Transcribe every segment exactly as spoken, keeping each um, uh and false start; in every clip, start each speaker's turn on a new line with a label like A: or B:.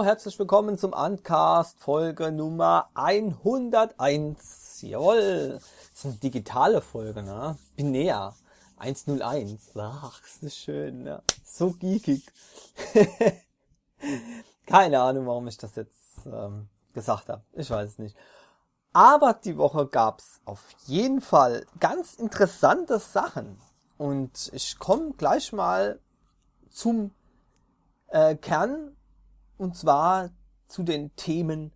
A: herzlich willkommen zum Uncast Folge Nummer hunderteins. Jawohl, das ist eine digitale Folge, ne? Binär. hunderteins. Ach, ist das schön, ne? So geekig. Keine Ahnung, warum ich das jetzt ähm, gesagt habe. Ich weiß es nicht. Aber die Woche gab's auf jeden Fall ganz interessante Sachen. Und ich komme gleich mal zum äh, Kern. Und zwar zu den Themen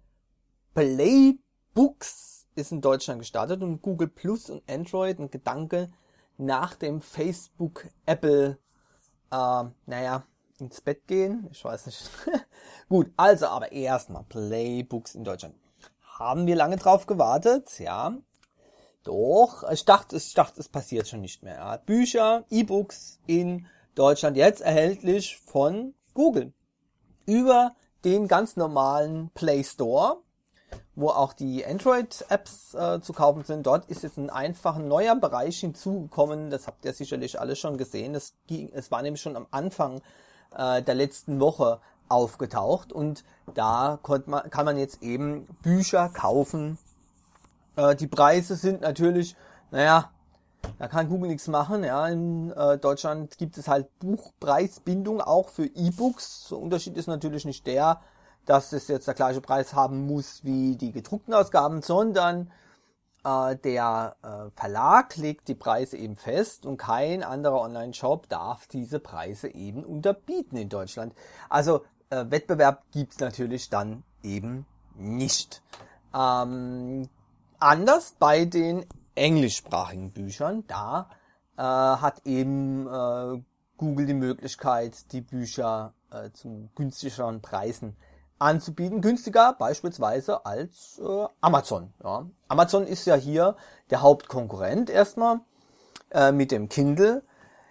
A: Playbooks ist in Deutschland gestartet und Google Plus und Android. Ein Gedanke nach dem Facebook, Apple, äh, naja, ins Bett gehen. Ich weiß nicht. Gut, also aber erstmal Playbooks in Deutschland. Haben wir lange drauf gewartet? Ja. Doch, ich dachte, ich dachte, es passiert schon nicht mehr. Ja. Bücher, E-Books in Deutschland jetzt erhältlich von Google. Über den ganz normalen Play Store, wo auch die Android-Apps äh, zu kaufen sind. Dort ist jetzt ein einfacher neuer Bereich hinzugekommen. Das habt ihr sicherlich alle schon gesehen. Das ging, es war nämlich schon am Anfang äh, der letzten Woche aufgetaucht. Und da konnte man, kann man jetzt eben Bücher kaufen. Äh, die Preise sind natürlich, naja, da kann Google nichts machen. Ja, in äh, Deutschland gibt es halt Buchpreisbindung auch für E-Books. Der Unterschied ist natürlich nicht der, dass es jetzt der gleiche Preis haben muss wie die gedruckten Ausgaben, sondern äh, der äh, Verlag legt die Preise eben fest und kein anderer Online-Shop darf diese Preise eben unterbieten in Deutschland. Also äh, Wettbewerb gibt's natürlich dann eben nicht. Ähm, anders bei den englischsprachigen Büchern, da äh, hat eben äh, Google die Möglichkeit, die Bücher äh, zu günstigeren Preisen anzubieten. Günstiger beispielsweise als äh, Amazon. Ja. Amazon ist ja hier der Hauptkonkurrent erstmal äh, mit dem Kindle.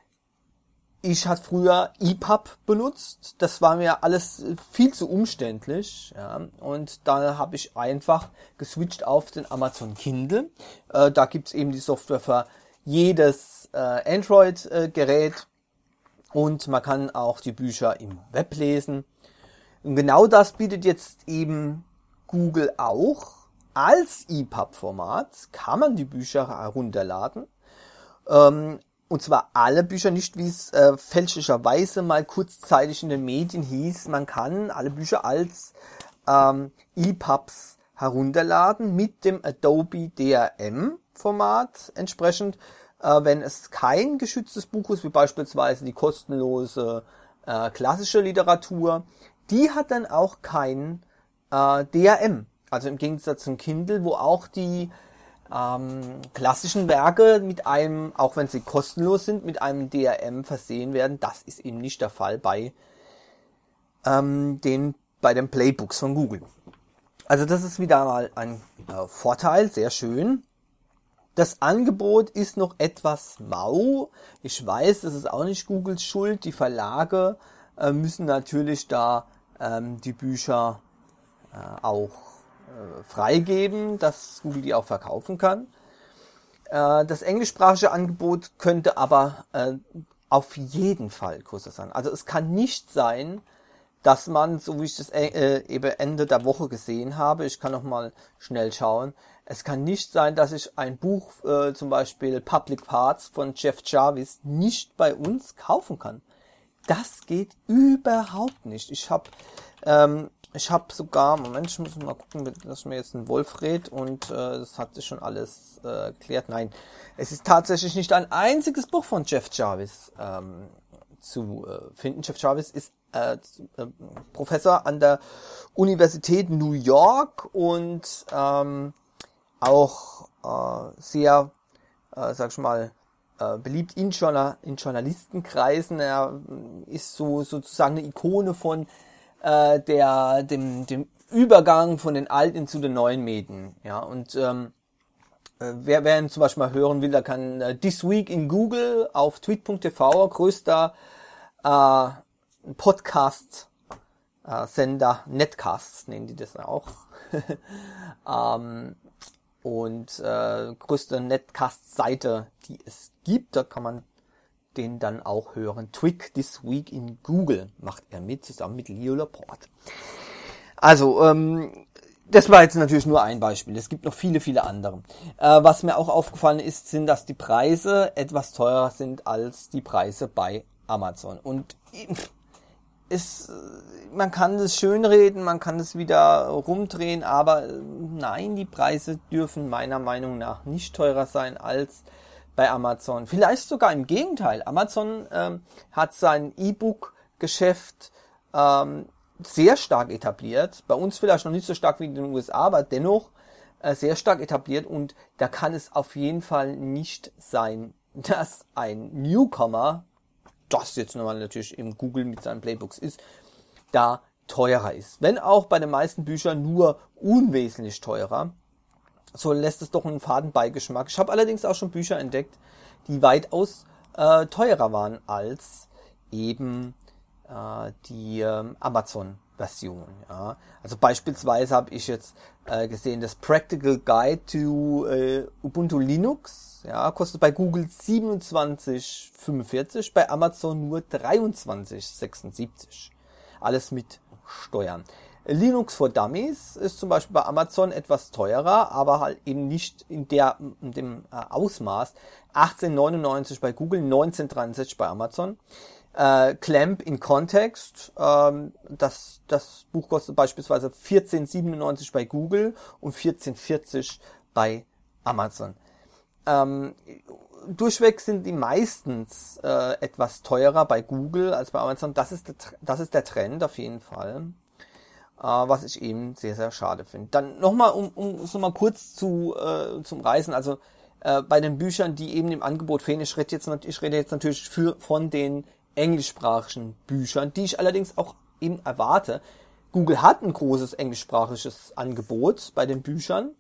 A: Ich hatte früher E P U B benutzt, das war mir alles viel zu umständlich, ja, und da habe ich einfach geswitcht auf den Amazon Kindle. Äh, da gibt's eben die Software für jedes äh, Android-Gerät äh, und man kann auch die Bücher im Web lesen. Und genau das bietet jetzt eben Google auch. Als E P U B-Format kann man die Bücher herunterladen. Ähm, Und zwar alle Bücher, nicht wie es äh, fälschlicherweise mal kurzzeitig in den Medien hieß. Man kann alle Bücher als ähm, E P U Bs herunterladen mit dem Adobe D R M-Format entsprechend. Äh, wenn es kein geschütztes Buch ist, wie beispielsweise die kostenlose äh, klassische Literatur, die hat dann auch kein äh, D R M. Also im Gegensatz zum Kindle, wo auch die Ähm, klassischen Werke mit einem, auch wenn sie kostenlos sind, mit einem D R M versehen werden. Das ist eben nicht der Fall bei ähm, den bei den Playbooks von Google. Also das ist wieder mal ein äh, Vorteil, sehr schön. Das Angebot ist noch etwas mau. Ich weiß, das ist auch nicht Googles Schuld. Die Verlage äh, müssen natürlich da ähm, die Bücher äh, auch freigeben, dass Google die auch verkaufen kann. Das englischsprachige Angebot könnte aber auf jeden Fall größer sein. Also es kann nicht sein, dass man, so wie ich das eben Ende der Woche gesehen habe, ich kann noch mal schnell schauen, es kann nicht sein, dass ich ein Buch, zum Beispiel Public Parts von Jeff Jarvis, nicht bei uns kaufen kann. Das geht überhaupt nicht. Ich habe ähm, Ich habe sogar, Moment, ich muss mal gucken, dass mir jetzt ein Wolf redet und äh, das hat sich schon alles äh, geklärt. Nein, es ist tatsächlich nicht ein einziges Buch von Jeff Jarvis ähm, zu äh, finden. Jeff Jarvis ist äh, äh, Professor an der Universität New York und ähm, auch äh, sehr, äh, sag ich mal, äh, beliebt in, Journal- in Journalistenkreisen. Er ist so sozusagen eine Ikone von der dem dem Übergang von den alten zu den neuen Medien, ja, und ähm, wer wer ihn zum Beispiel mal hören will, der kann äh, This Week in Google auf tweet punkt t v, größter äh, Podcast äh, Sender, Netcasts nennen die das auch, ähm, und äh, größte Netcast-Seite, die es gibt, da kann man den dann auch hören. Twig This Week in Google macht er mit, zusammen mit Leo Laporte. Also, ähm, das war jetzt natürlich nur ein Beispiel. Es gibt noch viele, viele andere. Äh, was mir auch aufgefallen ist, sind, dass die Preise etwas teurer sind als die Preise bei Amazon. Und es, man kann das schönreden, man kann es wieder rumdrehen, aber nein, die Preise dürfen meiner Meinung nach nicht teurer sein als bei Amazon. Vielleicht sogar im Gegenteil. Amazon ähm, hat sein E-Book-Geschäft ähm, sehr stark etabliert. Bei uns vielleicht noch nicht so stark wie in den U S A, aber dennoch äh, sehr stark etabliert. Und da kann es auf jeden Fall nicht sein, dass ein Newcomer, das jetzt nochmal natürlich im Google mit seinen Playbooks ist, da teurer ist. Wenn auch bei den meisten Büchern nur unwesentlich teurer, so lässt es doch einen faden Beigeschmack. Ich habe allerdings auch schon Bücher entdeckt, die weitaus äh, teurer waren als eben äh, die äh, Amazon-Version. Ja. Also beispielsweise habe ich jetzt äh, gesehen, das Practical Guide to äh, Ubuntu Linux, ja, kostet bei Google siebenundzwanzig fünfundvierzig, bei Amazon nur dreiundzwanzig sechsundsiebzig. Alles mit Steuern. Linux for Dummies ist zum Beispiel bei Amazon etwas teurer, aber halt eben nicht in, der, in dem äh, Ausmaß. achtzehn neunundneunzig bei Google, neunzehn dreiundsechzig bei Amazon. Äh, Clamp in Context, ähm, das, das Buch kostet beispielsweise vierzehn siebenundneunzig bei Google und vierzehn vierzig bei Amazon. Ähm, durchweg sind die meistens äh, etwas teurer bei Google als bei Amazon. Das ist der, das ist der Trend auf jeden Fall. Was ich eben sehr, sehr schade finde. Dann nochmal, um, um es nochmal kurz zu, äh, zum Reisen, also äh, bei den Büchern, die eben im Angebot fehlen, ich rede jetzt, ich rede jetzt natürlich für, von den englischsprachigen Büchern, die ich allerdings auch eben erwarte. Google hat ein großes englischsprachiges Angebot bei den Büchern,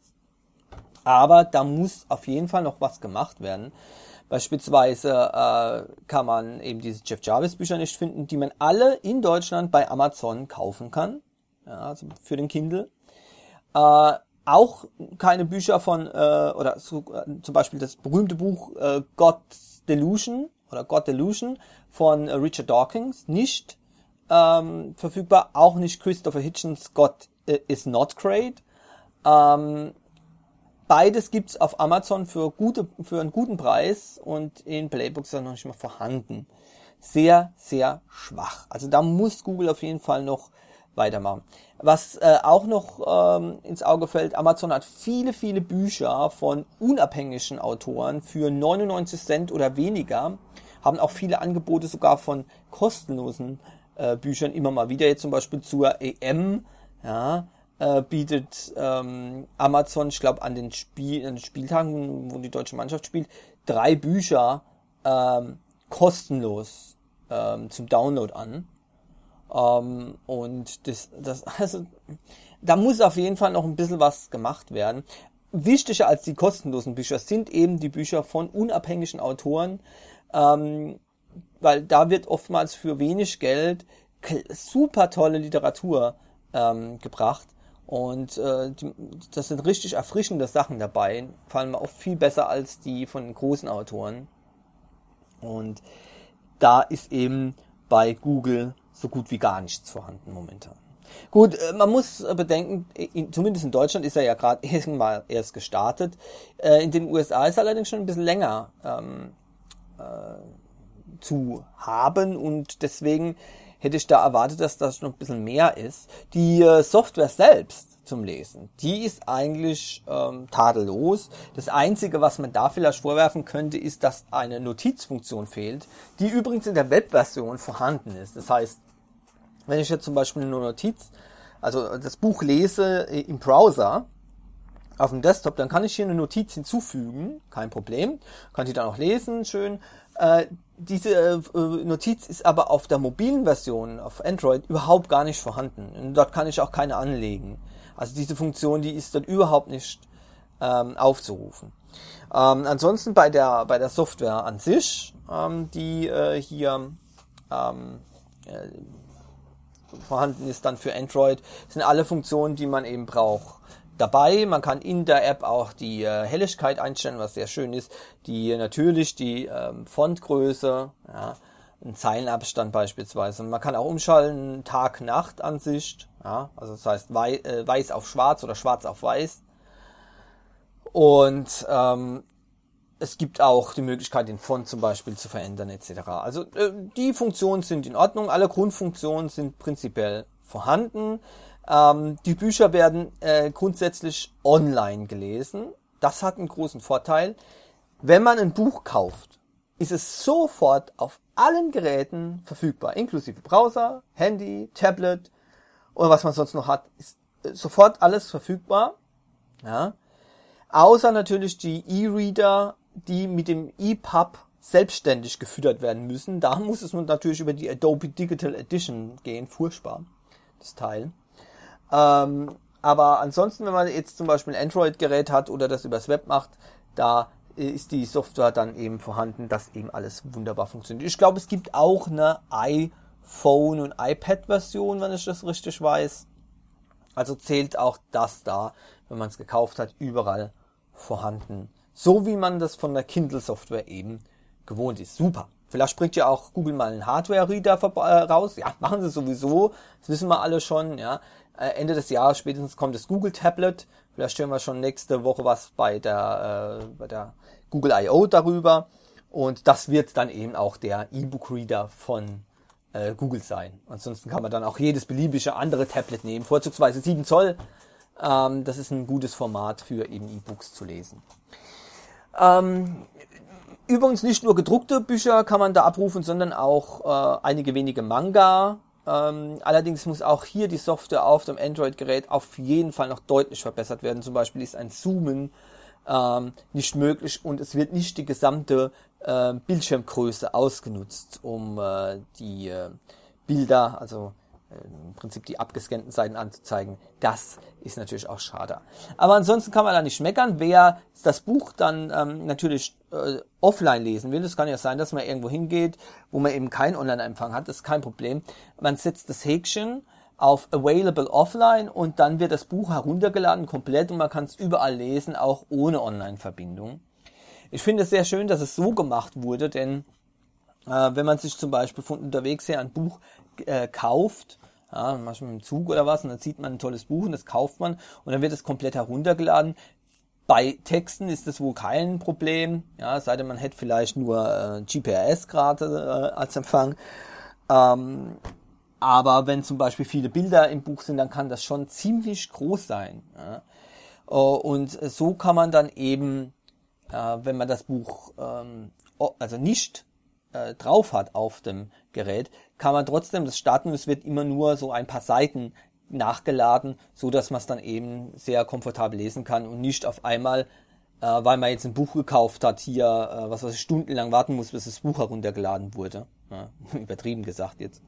A: aber da muss auf jeden Fall noch was gemacht werden. Beispielsweise äh, kann man eben diese Jeff Jarvis Bücher nicht finden, die man alle in Deutschland bei Amazon kaufen kann. Ja, also für den Kindle. Äh, auch keine Bücher von, äh, oder so, äh, zum Beispiel das berühmte Buch äh, God's Delusion oder God Delusion von äh, Richard Dawkins, nicht ähm, verfügbar. Auch nicht Christopher Hitchens God äh, is Not Great. Ähm, beides gibt's auf Amazon für gute, für einen guten Preis und in Playbooks ist das noch nicht mal vorhanden. Sehr, sehr schwach. Also da muss Google auf jeden Fall noch weitermachen. Was äh, auch noch ähm, ins Auge fällt, Amazon hat viele, viele Bücher von unabhängigen Autoren für neunundneunzig Cent oder weniger, haben auch viele Angebote sogar von kostenlosen äh, Büchern immer mal wieder, jetzt zum Beispiel zur E M, ja, äh, bietet ähm, Amazon, ich glaube an den Spiel, an den Spieltagen, wo die deutsche Mannschaft spielt, drei Bücher ähm, kostenlos ähm, zum Download an. Um, und das, das, also, da muss auf jeden Fall noch ein bisschen was gemacht werden. Wichtiger als die kostenlosen Bücher sind eben die Bücher von unabhängigen Autoren, ähm, weil da wird oftmals für wenig Geld super tolle Literatur ähm, gebracht und äh, die, das sind richtig erfrischende Sachen dabei, fallen mir oft viel besser als die von den großen Autoren. Und da ist eben bei Google so gut wie gar nichts vorhanden momentan. Gut, man muss bedenken, in, zumindest in Deutschland ist er ja gerade mal erst gestartet. In den U S A ist er allerdings schon ein bisschen länger ähm, äh, zu haben und deswegen hätte ich da erwartet, dass das noch ein bisschen mehr ist. Die äh, Software selbst zum Lesen, die ist eigentlich ähm, tadellos. Das Einzige, was man da vielleicht vorwerfen könnte, ist, dass eine Notizfunktion fehlt, die übrigens in der Webversion vorhanden ist. Das heißt, wenn ich jetzt zum Beispiel eine Notiz, also das Buch lese im Browser auf dem Desktop, dann kann ich hier eine Notiz hinzufügen, kein Problem, kann die dann auch lesen, schön. Äh, diese äh, Notiz ist aber auf der mobilen Version, auf Android, überhaupt gar nicht vorhanden. Und dort kann ich auch keine anlegen. Also diese Funktion, die ist dort überhaupt nicht ähm, aufzurufen. Ähm, ansonsten bei der bei der Software an sich, ähm, die äh, hier ähm, äh, vorhanden ist dann für Android, sind alle Funktionen, die man eben braucht, dabei. Man kann in der App auch die äh, Helligkeit einstellen, was sehr schön ist. Die natürlich die ähm, Fontgröße, ja, einen Zeilenabstand beispielsweise. Man kann auch umschalten, Tag-Nacht-Ansicht, ja, also das heißt wei äh, weiß auf schwarz oder schwarz auf weiß. Und ähm, es gibt auch die Möglichkeit, den Font zum Beispiel zu verändern et cetera. Also äh, die Funktionen sind in Ordnung, alle Grundfunktionen sind prinzipiell vorhanden. Ähm, die Bücher werden äh, grundsätzlich online gelesen. Das hat einen großen Vorteil. Wenn man ein Buch kauft, ist es sofort auf allen Geräten verfügbar, inklusive Browser, Handy, Tablet oder was man sonst noch hat, ist äh, sofort alles verfügbar. Ja. Außer natürlich die E-Reader, die mit dem E P U B selbstständig gefüttert werden müssen. Da muss es nun natürlich über die Adobe Digital Edition gehen. Furchtbar, das Teil. Ähm, aber ansonsten, wenn man jetzt zum Beispiel ein Android-Gerät hat oder das übers Web macht, da ist die Software dann eben vorhanden, dass eben alles wunderbar funktioniert. Ich glaube, es gibt auch eine iPhone- und iPad-Version, wenn ich das richtig weiß. Also zählt auch das da, wenn man es gekauft hat, überall vorhanden. So wie man das von der Kindle-Software eben gewohnt ist. Super. Vielleicht bringt ja auch Google mal einen Hardware-Reader raus. Ja, machen sie sowieso. Das wissen wir alle schon. Ja, Ende des Jahres spätestens kommt das Google Tablet. Vielleicht stellen wir schon nächste Woche was bei der, äh, bei der Google I O darüber. Und das wird dann eben auch der E-Book-Reader von äh, Google sein. Ansonsten kann man dann auch jedes beliebige andere Tablet nehmen. Vorzugsweise sieben Zoll. Ähm, das ist ein gutes Format für eben E-Books zu lesen. Ähm, übrigens nicht nur gedruckte Bücher kann man da abrufen, sondern auch äh, einige wenige Manga. Ähm, allerdings muss auch hier die Software auf dem Android-Gerät auf jeden Fall noch deutlich verbessert werden. Zum Beispiel ist ein Zoomen ähm, nicht möglich und es wird nicht die gesamte äh, Bildschirmgröße ausgenutzt, um äh, die äh, Bilder, also im Prinzip die abgescannten Seiten anzuzeigen. Das ist natürlich auch schade. Aber ansonsten kann man da nicht meckern. Wer das Buch dann ähm, natürlich äh, offline lesen will, das kann ja sein, dass man irgendwo hingeht, wo man eben keinen Online-Empfang hat, das ist kein Problem. Man setzt das Häkchen auf Available Offline und dann wird das Buch heruntergeladen komplett und man kann es überall lesen, auch ohne Online-Verbindung. Ich finde es sehr schön, dass es so gemacht wurde, denn äh, wenn man sich zum Beispiel von unterwegs her ein Buch äh, kauft, ja, manchmal im Zug oder was, und dann sieht man ein tolles Buch und das kauft man und dann wird es komplett heruntergeladen. Bei Texten ist das wohl kein Problem, ja, es sei denn, man hätte vielleicht nur äh, G P R S gerade äh, als Empfang. Ähm, aber wenn zum Beispiel viele Bilder im Buch sind, dann kann das schon ziemlich groß sein. Ja. Und so kann man dann eben, äh, wenn man das Buch ähm, also nicht äh, drauf hat auf dem Gerät, kann man trotzdem das starten und es wird immer nur so ein paar Seiten nachgeladen, so dass man es dann eben sehr komfortabel lesen kann und nicht auf einmal, äh, weil man jetzt ein Buch gekauft hat, hier, äh, was weiß ich, stundenlang warten muss, bis das Buch heruntergeladen wurde. Ja, übertrieben gesagt jetzt.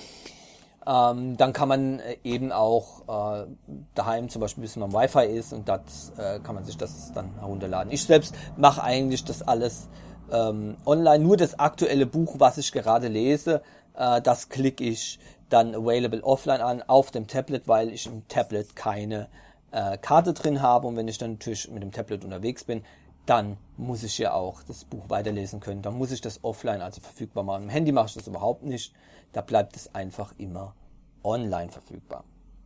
A: Ähm, dann kann man eben auch äh, daheim zum Beispiel, bis man am Wi-Fi ist und das äh, kann man sich das dann herunterladen. Ich selbst mache eigentlich das alles ähm, online. Nur das aktuelle Buch, was ich gerade lese, äh, das klicke ich dann Available Offline an auf dem Tablet, weil ich im Tablet keine äh, Karte drin habe und wenn ich dann natürlich mit dem Tablet unterwegs bin, dann muss ich ja auch das Buch weiterlesen können. Dann muss ich das offline also verfügbar machen. Im Handy mache ich das überhaupt nicht. Da bleibt es einfach immer online verfügbar.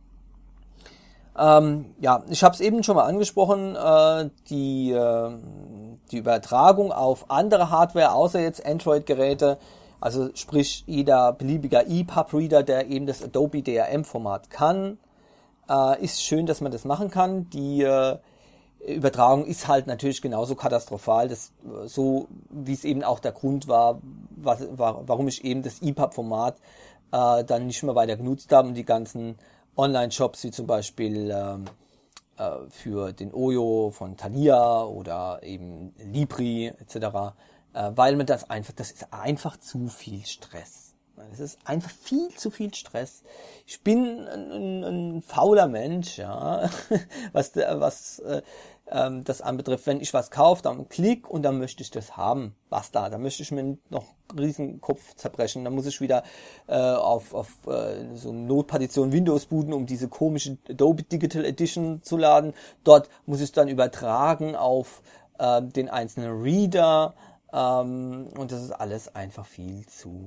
A: Ähm, ja, ich habe es eben schon mal angesprochen, äh, die, äh, die Übertragung auf andere Hardware, außer jetzt Android-Geräte, also sprich jeder beliebiger E P U B-Reader, der eben das Adobe D R M-Format kann, äh, ist schön, dass man das machen kann. Die äh, Übertragung ist halt natürlich genauso katastrophal, das, so wie es eben auch der Grund war, was, war warum ich eben das E P U B-Format äh, dann nicht mehr weiter genutzt habe und die ganzen Online-Shops wie zum Beispiel ähm, äh, für den Oyo von Thalia oder eben Libri et cetera, äh, weil man das einfach, das ist einfach zu viel Stress. Es ist einfach viel zu viel Stress. Ich bin ein, ein, ein fauler Mensch, ja, was, was äh, ähm, das anbetrifft. Wenn ich was kaufe, dann klick und dann möchte ich das haben. Basta. Da möchte ich mir noch einen riesen Kopf zerbrechen. Dann muss ich wieder äh, auf, auf äh, so eine Notpartition Windows booten, um diese komische Adobe Digital Edition zu laden. Dort muss ich dann übertragen auf äh, den einzelnen Reader. Ähm, und das ist alles einfach viel zu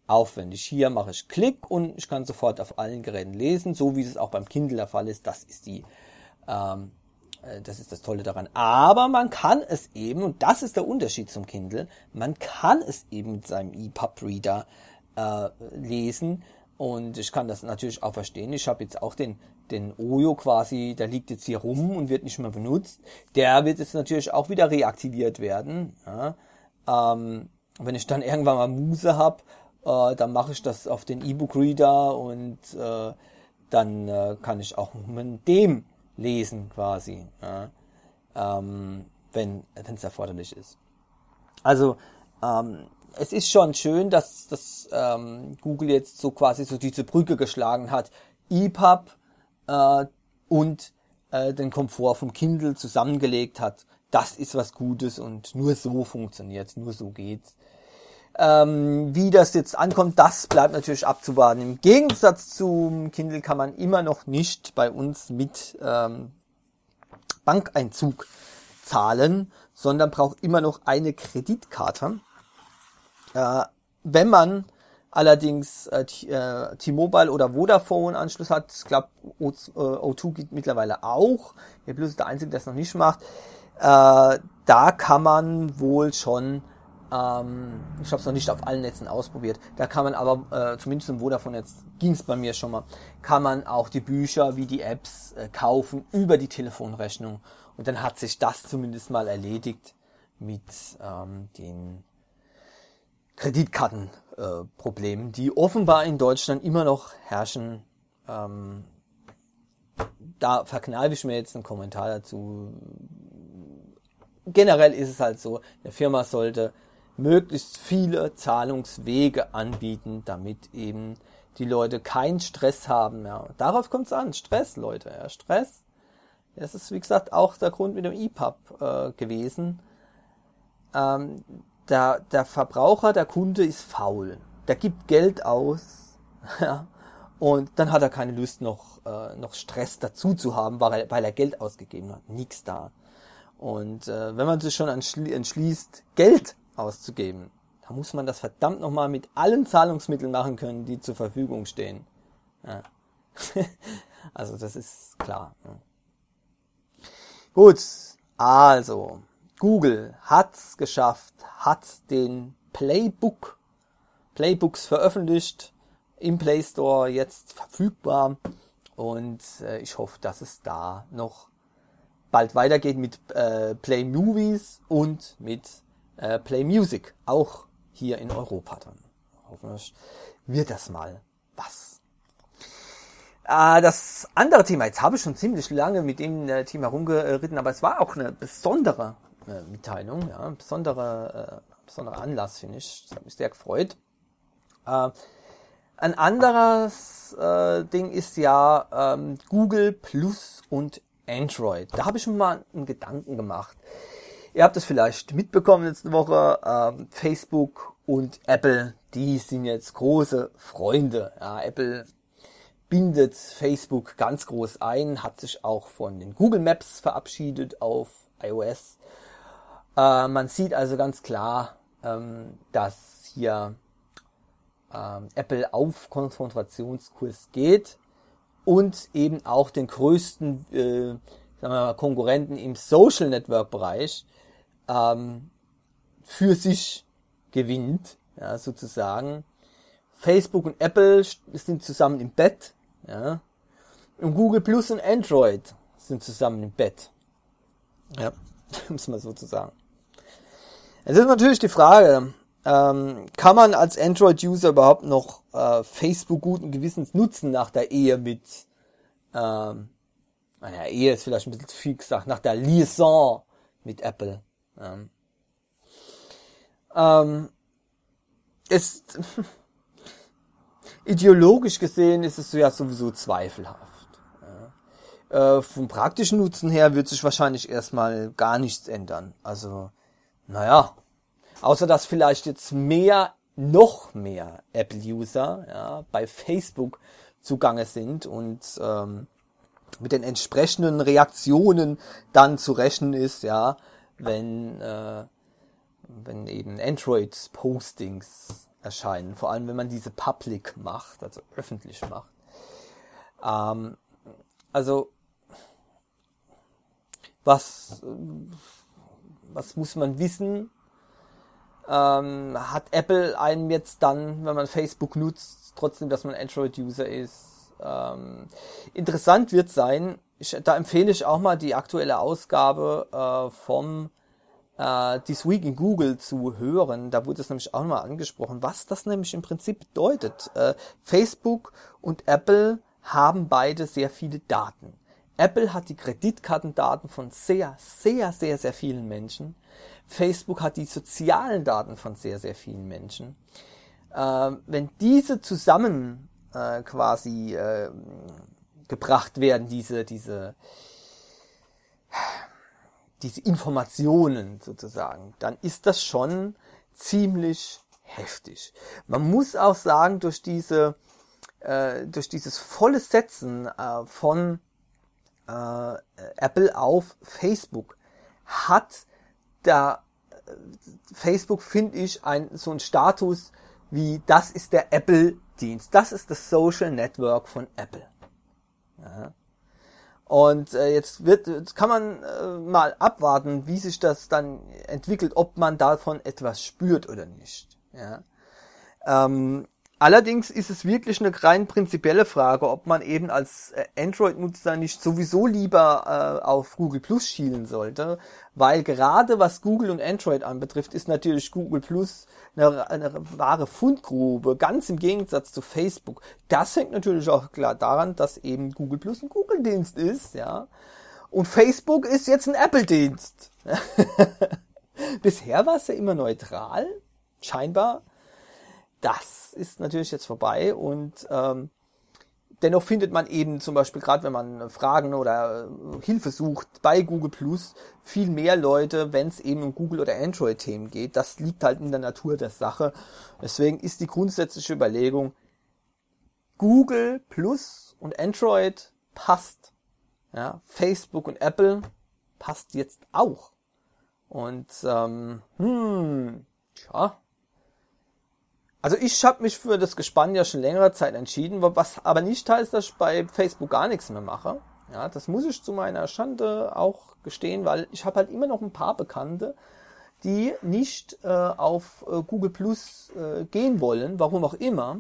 A: aufwendig. Hier mache ich Klick und ich kann sofort auf allen Geräten lesen, so wie es auch beim Kindle der Fall ist. Das ist die, ähm, das ist das Tolle daran. Aber man kann es eben, und das ist der Unterschied zum Kindle, man kann es eben mit seinem E P U B-Reader äh, lesen. Und ich kann das natürlich auch verstehen. Ich habe jetzt auch den, den Oyo quasi, der liegt jetzt hier rum und wird nicht mehr benutzt. Der wird jetzt natürlich auch wieder reaktiviert werden. Ja. Ähm, wenn ich dann irgendwann mal Muße habe, äh, dann mache ich das auf den E-Book-Reader und äh, dann äh, kann ich auch mit dem lesen quasi, ja. ähm, wenn es erforderlich ist. Also ähm, es ist schon schön, dass, dass ähm, Google jetzt so quasi so diese Brücke geschlagen hat, E P U B äh, und äh, den Komfort vom Kindle zusammengelegt hat. Das ist was Gutes und nur so funktioniert's, nur so geht's. Ähm, wie das jetzt ankommt, das bleibt natürlich abzuwarten. Im Gegensatz zum Kindle kann man immer noch nicht bei uns mit ähm, Bankeinzug zahlen, sondern braucht immer noch eine Kreditkarte. Äh, wenn man allerdings äh, T-Mobile oder Vodafone Anschluss hat, ich glaube O zwei geht mittlerweile auch, OnePlus ist der Einzige, der es noch nicht macht, äh, da kann man wohl schon, ähm, ich habe es noch nicht auf allen Netzen ausprobiert, da kann man aber, äh, zumindest im Vodafone-Netz ging es bei mir schon mal, kann man auch die Bücher wie die Apps äh, kaufen über die Telefonrechnung und dann hat sich das zumindest mal erledigt mit ähm, den Kreditkartenproblemen, äh, die offenbar in Deutschland immer noch herrschen. Ähm, da verkneife ich mir jetzt einen Kommentar dazu. Generell ist es halt so, eine Firma sollte möglichst viele Zahlungswege anbieten, damit eben die Leute keinen Stress haben. Ja. Darauf kommt es an, Stress, Leute. Ja. Stress, das ist wie gesagt auch der Grund mit dem E P U B äh, gewesen. Ähm, Der, der Verbraucher, der Kunde ist faul. Der gibt Geld aus ja, und dann hat er keine Lust, noch, äh, noch Stress dazu zu haben, weil er, weil er Geld ausgegeben hat. Nix da. Und äh, wenn man sich schon entschli- entschließt, Geld auszugeben, dann muss man das verdammt nochmal mit allen Zahlungsmitteln machen können, die zur Verfügung stehen. Ja. Also das ist klar. Ja. Gut, also Google hat's geschafft, hat den Playbook, Playbooks veröffentlicht, im Play Store jetzt verfügbar und äh, ich hoffe, dass es da noch bald weitergeht mit äh, Play Movies und mit äh, Play Music, auch hier in Europa dann. Hoffentlich wird das mal was. Äh, das andere Thema, jetzt habe ich schon ziemlich lange mit dem äh, Thema rumgeritten, aber es war auch eine besondere äh, Mitteilung, ja, ein besonderer, äh, besonderer Anlass, finde ich. Das hat mich sehr gefreut. Äh, ein anderes äh, Ding ist ja ähm, Google Plus und Android. Da habe ich mir mal einen Gedanken gemacht. Ihr habt es vielleicht mitbekommen letzte Woche, ähm, Facebook und Apple, die sind jetzt große Freunde. Ja, Apple bindet Facebook ganz groß ein, hat sich auch von den Google Maps verabschiedet auf iOS. Äh, man sieht also ganz klar, ähm, dass hier ähm, Apple auf Konfrontationskurs geht und eben auch den größten äh, sagen wir mal, Konkurrenten im Social Network Bereich ähm, für sich gewinnt, ja, sozusagen. Facebook und Apple sind zusammen im Bett, ja, und Google Plus und Android sind zusammen im Bett. Ja, muss man so zu sagen. Es ist natürlich die Frage, ähm, kann man als Android-User überhaupt noch äh, Facebook guten Gewissens nutzen nach der Ehe mit, ähm, naja, Ehe ist vielleicht ein bisschen zu viel gesagt, nach der Liaison mit Apple. Ähm, ähm, ist ideologisch gesehen ist es ja sowieso zweifelhaft. Ja. Äh, vom praktischen Nutzen her wird sich wahrscheinlich erstmal gar nichts ändern. Also, naja, außer dass vielleicht jetzt mehr, noch mehr Apple-User ja, bei Facebook zugange sind und ähm, mit den entsprechenden Reaktionen dann zu rechnen ist, ja, wenn äh, wenn eben Android-Postings erscheinen, vor allem wenn man diese public macht, also öffentlich macht. Ähm, also was, was muss man wissen? Ähm, hat Apple einem jetzt dann, wenn man Facebook nutzt, trotzdem, dass man Android-User ist? Ähm, interessant wird sein, ich, da empfehle ich auch mal die aktuelle Ausgabe äh, vom äh, This Week in Google zu hören. Da wurde es nämlich auch mal angesprochen, was das nämlich im Prinzip bedeutet. Äh, Facebook und Apple haben beide sehr viele Daten. Apple hat die Kreditkartendaten von sehr, sehr, sehr, sehr vielen Menschen. Facebook hat die sozialen Daten von sehr, sehr vielen Menschen. Äh, wenn diese zusammen äh, quasi äh, gebracht werden, diese, diese, diese Informationen sozusagen, dann ist das schon ziemlich heftig. Man muss auch sagen, durch diese, äh, durch dieses volle Setzen äh, von äh, Apple auf Facebook hat da äh, Facebook, finde ich, ein, so ein Status wie, das ist der Apple-Dienst, das ist das Social Network von Apple. Ja. Und äh, jetzt wird, jetzt kann man äh, mal abwarten, wie sich das dann entwickelt, ob man davon etwas spürt oder nicht. Ja. Ähm, allerdings ist es wirklich eine rein prinzipielle Frage, ob man eben als äh, Android-Nutzer nicht sowieso lieber äh, auf Google Plus schielen sollte, weil gerade was Google und Android anbetrifft, ist natürlich Google Plus eine, eine wahre Fundgrube, ganz im Gegensatz zu Facebook. Das hängt natürlich auch klar daran, dass eben Google Plus ein Google-Dienst ist, ja. Und Facebook ist jetzt ein Apple-Dienst. Bisher war es ja immer neutral, scheinbar. Das ist natürlich jetzt vorbei und ähm, dennoch findet man eben zum Beispiel, gerade wenn man Fragen oder äh, Hilfe sucht bei Google Plus, viel mehr Leute, wenn es eben um Google- oder Android-Themen geht. Das liegt halt in der Natur der Sache. Deswegen ist die grundsätzliche Überlegung, Google Plus und Android passt. Ja, Facebook und Apple passt jetzt auch. Und ähm, hm, tja. Also ich habe mich für das Gespann ja schon längere Zeit entschieden, was aber nicht heißt, dass ich bei Facebook gar nichts mehr mache. Ja, das muss ich zu meiner Schande auch gestehen, weil ich habe halt immer noch ein paar Bekannte, die nicht äh, auf äh, Google Plus äh, gehen wollen, warum auch immer.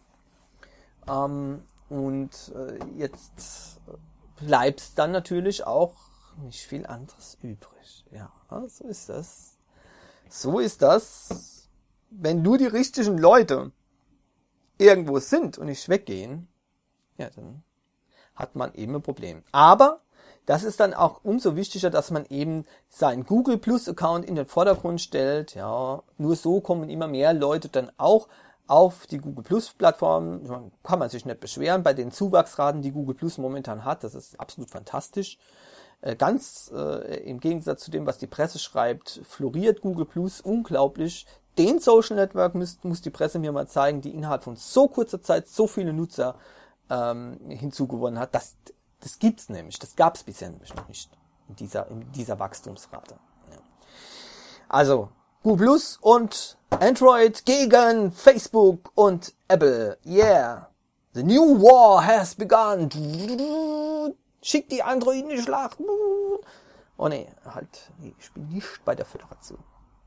A: Ähm, und äh, jetzt bleibt dann natürlich auch nicht viel anderes übrig. Ja, so ist das. So ist das. Wenn nur die richtigen Leute irgendwo sind und nicht weggehen, ja, dann hat man eben ein Problem. Aber das ist dann auch umso wichtiger, dass man eben seinen Google Plus Account in den Vordergrund stellt. Ja, nur so kommen immer mehr Leute dann auch auf die Google Plus Plattform. Kann man sich nicht beschweren bei den Zuwachsraten, die Google Plus momentan hat. Das ist absolut fantastisch. Ganz äh, im Gegensatz zu dem, was die Presse schreibt, floriert Google Plus unglaublich. Den Social Network muss, muss die Presse mir mal zeigen, die innerhalb von so kurzer Zeit so viele Nutzer ähm, hinzugewonnen hat. Das, das gibt's nämlich. Das gab's bisher nämlich noch nicht in dieser, in dieser Wachstumsrate. Ja. Also Google Plus und Android gegen Facebook und Apple. Yeah, the new war has begun. Schickt die Androiden in die Schlacht. Oh nee, halt, nee, ich bin nicht bei der Föderation.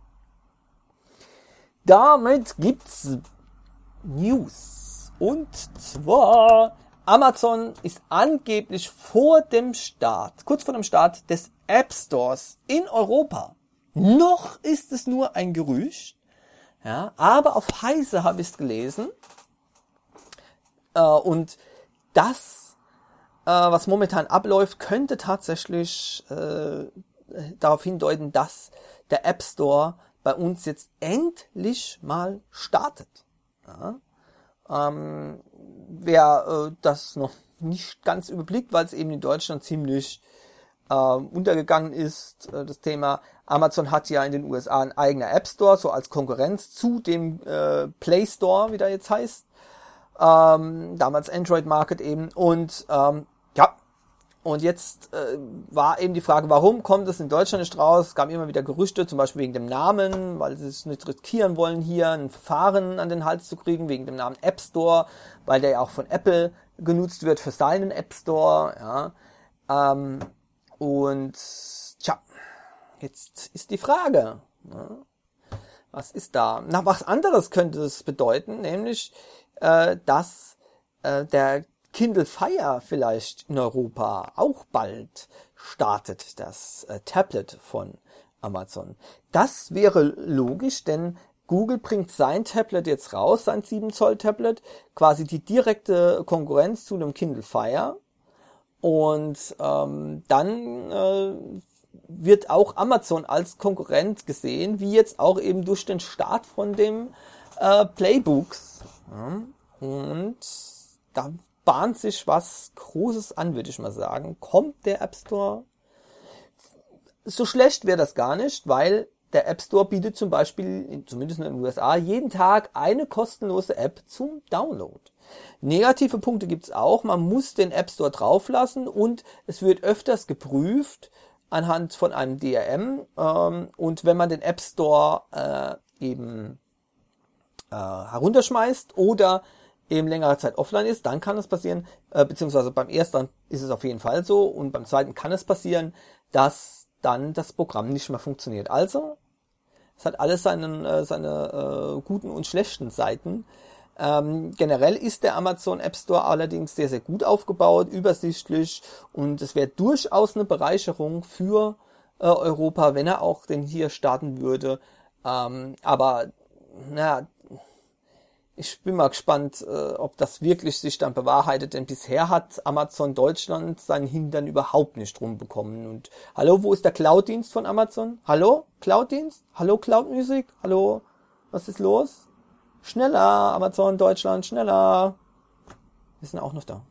A: Damit gibt's News. Und zwar, Amazon ist angeblich vor dem Start, kurz vor dem Start des App Stores in Europa. Noch ist es nur ein Gerücht, ja, aber auf Heise habe ich es gelesen. Äh, und das, äh, was momentan abläuft, könnte tatsächlich äh, darauf hindeuten, dass der App Store bei uns jetzt endlich mal startet. Ja. Ähm, wer äh, das noch nicht ganz überblickt, weil es eben in Deutschland ziemlich äh, untergegangen ist, äh, das Thema, Amazon hat ja in den U S A einen eigenen App Store, so als Konkurrenz zu dem äh, Play Store, wie der jetzt heißt, ähm, damals Android Market eben, und ähm, ja, und jetzt äh, war eben die Frage, warum kommt es in Deutschland nicht raus? Es gab immer wieder Gerüchte, zum Beispiel wegen dem Namen, weil sie es nicht riskieren wollen, hier ein Verfahren an den Hals zu kriegen, wegen dem Namen App Store, weil der ja auch von Apple genutzt wird für seinen App Store. Ja. Ähm, und tja, jetzt ist die Frage, ja, was ist da? Na, was anderes könnte es bedeuten, nämlich, äh, dass äh, der Kindle Fire vielleicht in Europa auch bald startet, das äh, Tablet von Amazon. Das wäre logisch, denn Google bringt sein Tablet jetzt raus, sein sieben Zoll Tablet, quasi die direkte Konkurrenz zu dem Kindle Fire. Und ähm, dann äh, wird auch Amazon als Konkurrent gesehen, wie jetzt auch eben durch den Start von dem äh, Playbooks. Ja. Und da bahnt sich was Großes an, würde ich mal sagen. Kommt der App Store? So schlecht wäre das gar nicht, weil der App Store bietet zum Beispiel, zumindest in den U S A, jeden Tag eine kostenlose App zum Download. Negative Punkte gibt's auch. Man muss den App Store drauflassen und es wird öfters geprüft anhand von einem D R M. Ähm, und wenn man den App Store äh, eben äh, herunterschmeißt oder eben längere Zeit offline ist, dann kann es passieren, äh, beziehungsweise beim ersten ist es auf jeden Fall so und beim zweiten kann es passieren, dass dann das Programm nicht mehr funktioniert. Also, es hat alles seinen, äh, seine äh, guten und schlechten Seiten. Ähm, generell ist der Amazon App Store allerdings sehr, sehr gut aufgebaut, übersichtlich und es wäre durchaus eine Bereicherung für äh, Europa, wenn er auch denn hier starten würde. Ähm, aber, naja, ich bin mal gespannt, äh, ob das wirklich sich dann bewahrheitet, denn bisher hat Amazon Deutschland seinen Hintern überhaupt nicht rumbekommen. Und hallo, wo ist der Cloud-Dienst von Amazon? Hallo, Cloud-Dienst? Hallo, Cloud-Musik? Hallo, was ist los? Schneller, Amazon Deutschland, schneller. Wir sind auch noch da.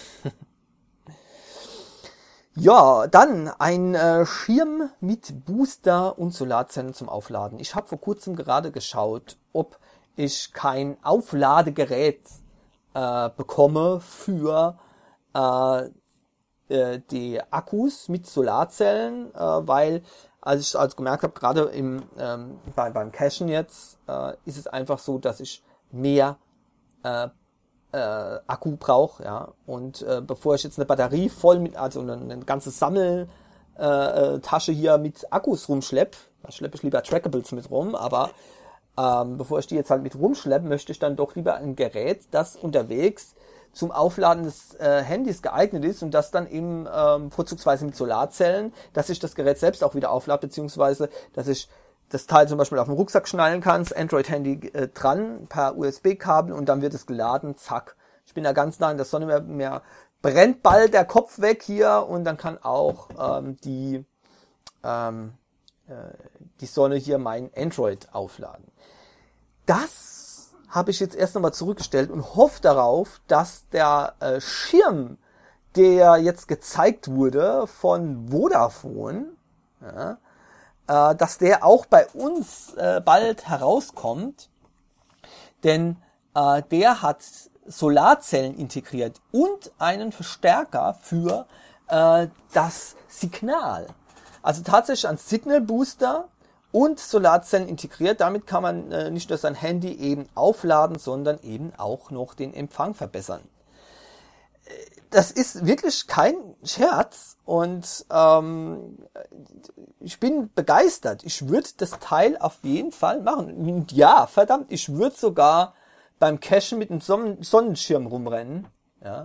A: Ja, dann ein äh, Schirm mit Booster und Solarzellen zum Aufladen. Ich habe vor kurzem gerade geschaut, ob ich kein Aufladegerät äh, bekomme für äh, äh, die Akkus mit Solarzellen, äh, weil, als ich also gemerkt habe, gerade im ähm, bei, beim Cashen jetzt, äh, ist es einfach so, dass ich mehr äh, äh, Akku brauche, ja. Und äh, bevor ich jetzt eine Batterie voll mit, also eine, eine ganze Sammeltasche äh, Tasche hier mit Akkus rumschlepp, da schleppe ich lieber Trackables mit rum, aber Ähm, bevor ich die jetzt halt mit rumschleppe, möchte ich dann doch lieber ein Gerät, das unterwegs zum Aufladen des äh, Handys geeignet ist und das dann eben ähm, vorzugsweise mit Solarzellen, dass ich das Gerät selbst auch wieder auflade, beziehungsweise dass ich das Teil zum Beispiel auf den Rucksack schnallen kann, das Android-Handy äh, dran, per U S B-Kabel und dann wird es geladen, zack. Ich bin da ganz nah in der Sonne, mehr, mehr brennt bald der Kopf weg hier und dann kann auch ähm, die ähm, äh, die Sonne hier mein Android aufladen. Das habe ich jetzt erst nochmal zurückgestellt und hoffe darauf, dass der äh, Schirm, der jetzt gezeigt wurde von Vodafone, ja, äh, dass der auch bei uns äh, bald herauskommt, denn äh, der hat Solarzellen integriert und einen Verstärker für äh, das Signal. Also tatsächlich ein Signal Booster und Solarzellen integriert. Damit kann man äh, nicht nur sein Handy eben aufladen, sondern eben auch noch den Empfang verbessern. Das ist wirklich kein Scherz und ähm, ich bin begeistert. Ich würde das Teil auf jeden Fall machen. Und ja, verdammt, ich würde sogar beim Cashen mit einem Sonnen- Sonnenschirm rumrennen. Ja.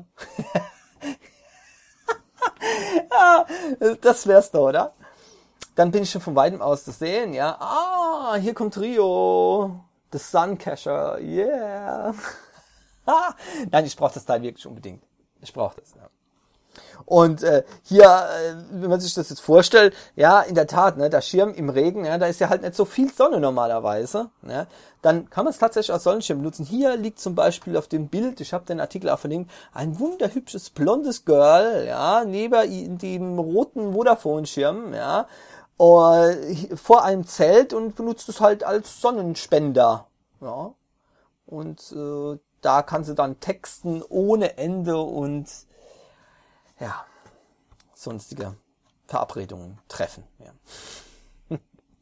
A: Ja, das wär's doch, oder? Dann bin ich schon von weitem aus zu sehen, ja. Ah, hier kommt Rio. The Sun Cacher, yeah. Nein, ich brauche das Teil wirklich unbedingt. Ich brauche das, ja. Und äh, hier, äh, wenn man sich das jetzt vorstellt, ja, in der Tat, ne, der Schirm im Regen, ja, da ist ja halt nicht so viel Sonne normalerweise, ne, dann kann man es tatsächlich als Sonnenschirm benutzen. Hier liegt zum Beispiel auf dem Bild, ich habe den Artikel auch verlinkt, ein wunderhübsches blondes Girl, ja, neben dem roten Vodafone-Schirm, ja, äh, vor einem Zelt und benutzt es halt als Sonnenspender, ja, und äh, da kann sie dann texten ohne Ende und ja, sonstige Verabredungen treffen. Ja.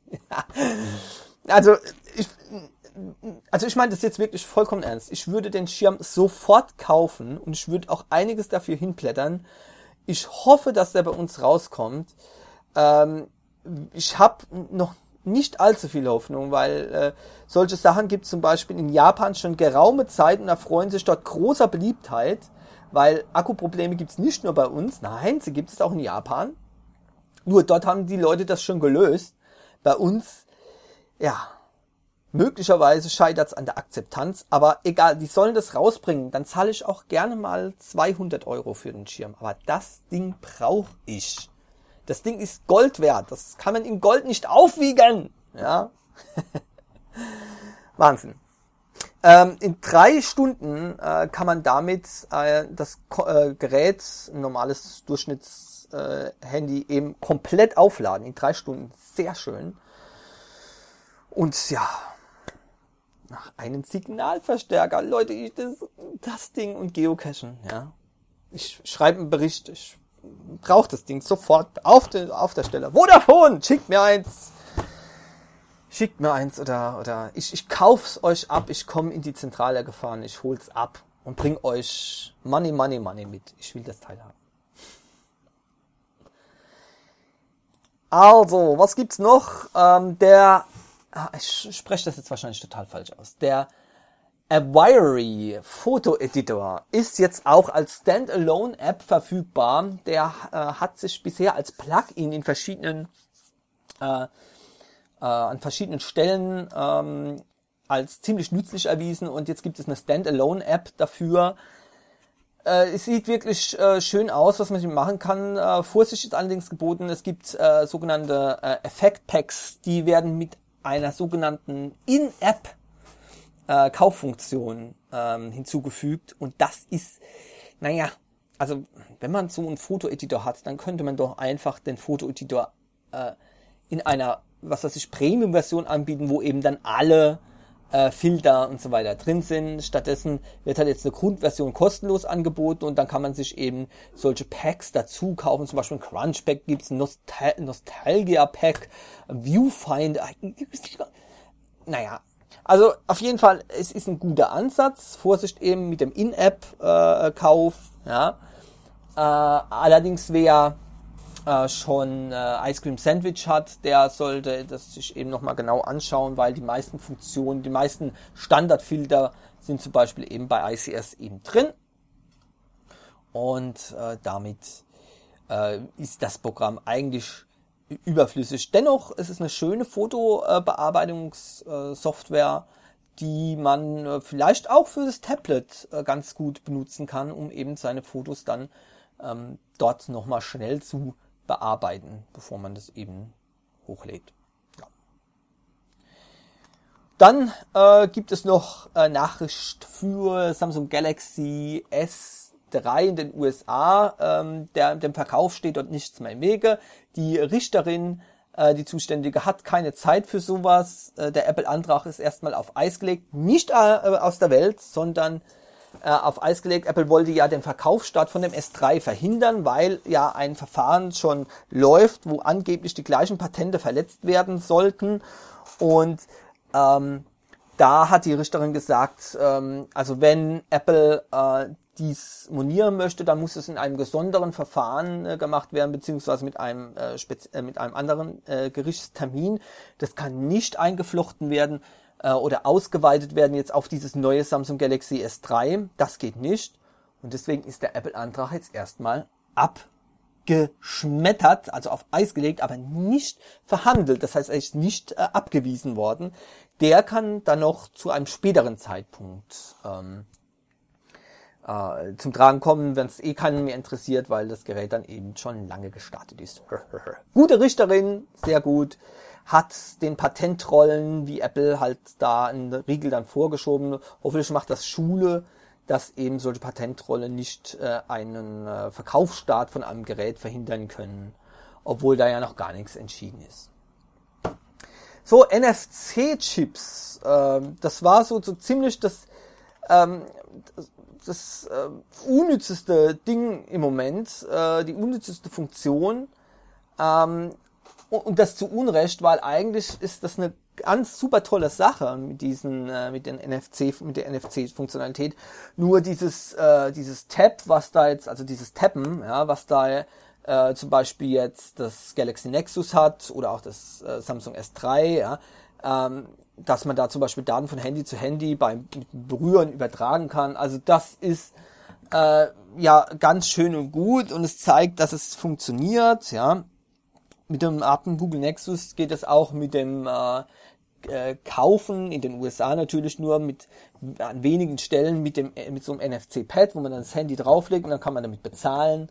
A: Also ich, also ich meine das jetzt wirklich vollkommen ernst. Ich würde den Schirm sofort kaufen und ich würde auch einiges dafür hinblättern. Ich hoffe, dass der bei uns rauskommt. Ähm, ich habe noch nicht allzu viel Hoffnung, weil äh, solche Sachen gibt es zum Beispiel in Japan schon geraume Zeit und erfreuen sich dort großer Beliebtheit, weil Akkuprobleme gibt es nicht nur bei uns, nein, sie gibt es auch in Japan. Nur dort haben die Leute das schon gelöst. Bei uns, ja, möglicherweise scheitert es an der Akzeptanz, aber egal, die sollen das rausbringen, dann zahle ich auch gerne mal zweihundert Euro für den Schirm. Aber das Ding brauche ich. Das Ding ist Gold wert. Das kann man in Gold nicht aufwiegen. Ja. Wahnsinn. Ähm, in drei Stunden äh, kann man damit äh, das äh, Gerät, ein normales Durchschnittshandy, äh, eben komplett aufladen. In drei Stunden. Sehr schön. Und ja, nach einem Signalverstärker, Leute, ich, das, das Ding und Geocachen, ja. Ich schreibe einen Bericht, ich brauche das Ding sofort auf, de, auf der Stelle. Vodafone, schickt mir eins. Schickt mir eins oder, oder ich, ich kauf's euch ab, ich komme in die Zentrale gefahren, ich hol's ab und bring euch Money, Money, Money mit. Ich will das Teil haben. Also, was gibt's noch? Ähm, der, ich spreche das jetzt wahrscheinlich total falsch aus. Der Aviary Foto Editor ist jetzt auch als Standalone App verfügbar. Der äh, hat sich bisher als Plugin in verschiedenen äh, äh, an verschiedenen Stellen ähm, als ziemlich nützlich erwiesen und jetzt gibt es eine Standalone App dafür. Äh, es sieht wirklich äh, schön aus, was man hier machen kann. Äh, Vorsicht ist allerdings geboten. Es gibt äh, sogenannte äh, Effect Packs, die werden mit einer sogenannten In-App Äh, Kauffunktion ähm, hinzugefügt und das ist, naja, also wenn man so einen Fotoeditor hat, dann könnte man doch einfach den Fotoeditor äh, in einer, was weiß ich, Premium-Version anbieten, wo eben dann alle äh, Filter und so weiter drin sind. Stattdessen wird halt jetzt eine Grundversion kostenlos angeboten und dann kann man sich eben solche Packs dazu kaufen, zum Beispiel ein Crunch-Pack gibt es, ein Nostal- Nostalgia-Pack, ein Viewfinder, naja, also auf jeden Fall, es ist ein guter Ansatz. Vorsicht eben mit dem In-App-Kauf. Äh, ja. äh, allerdings wer äh, schon äh, Ice Cream Sandwich hat, der sollte das sich eben nochmal genau anschauen, weil die meisten Funktionen, die meisten Standardfilter sind zum Beispiel eben bei I C S eben drin. Und äh, damit äh, ist das Programm eigentlich überflüssig. Dennoch ist es eine schöne Fotobearbeitungssoftware, die man vielleicht auch für das Tablet ganz gut benutzen kann, um eben seine Fotos dann ähm, dort nochmal schnell zu bearbeiten, bevor man das eben hochlädt. Ja. Dann äh, gibt es noch äh, Nachricht für Samsung Galaxy S drei in den U S A. Ähm, der, dem Verkauf steht dort nichts mehr im Wege. Die Richterin, äh, die Zuständige, hat keine Zeit für sowas. Äh, der Apple-Antrag ist erstmal auf Eis gelegt. Nicht äh, aus der Welt, sondern äh, auf Eis gelegt. Apple wollte ja den Verkaufsstart von dem S drei verhindern, weil ja ein Verfahren schon läuft, wo angeblich die gleichen Patente verletzt werden sollten. Und ähm, da hat die Richterin gesagt, ähm, also wenn Apple äh, dies monieren möchte, dann muss es in einem gesonderten Verfahren äh, gemacht werden, beziehungsweise mit einem äh, spezi- äh, mit einem anderen äh, Gerichtstermin. Das kann nicht eingeflochten werden äh, oder ausgeweitet werden jetzt auf dieses neue Samsung Galaxy S drei. Das geht nicht. Und deswegen ist der Apple-Antrag jetzt erstmal abgeschmettert, also auf Eis gelegt, aber nicht verhandelt. Das heißt, er ist nicht äh, abgewiesen worden. Der kann dann noch zu einem späteren Zeitpunkt ähm, äh, zum Tragen kommen, wenn es eh keinen mehr interessiert, weil das Gerät dann eben schon lange gestartet ist. Gute Richterin, sehr gut, hat den Patentrollen, wie Apple halt da einen Riegel dann vorgeschoben. Hoffentlich macht das Schule, dass eben solche Patentrollen nicht äh, einen äh, Verkaufsstart von einem Gerät verhindern können, obwohl da ja noch gar nichts entschieden ist. So, N F C-Chips, äh, das war so, so ziemlich das, ähm, das äh, unnützeste Ding im Moment, äh, die unnützeste Funktion. Ähm, und, und das zu Unrecht, weil eigentlich ist das eine ganz super tolle Sache mit diesen, äh, mit den N F C, mit der N F C-Funktionalität. Nur dieses, äh, dieses Tab, was da jetzt, also dieses Tappen, ja, was da äh, zum Beispiel jetzt das Galaxy Nexus hat oder auch das äh, Samsung S drei, ja, ähm, dass man da zum Beispiel Daten von Handy zu Handy beim Berühren übertragen kann. Also das ist äh, ja ganz schön und gut und es zeigt, dass es funktioniert, ja. Mit dem ab dem Google Nexus geht es auch mit dem äh, äh, Kaufen in den U S A natürlich nur mit an wenigen Stellen mit dem mit so einem N F C-Pad, wo man dann das Handy drauflegt und dann kann man damit bezahlen.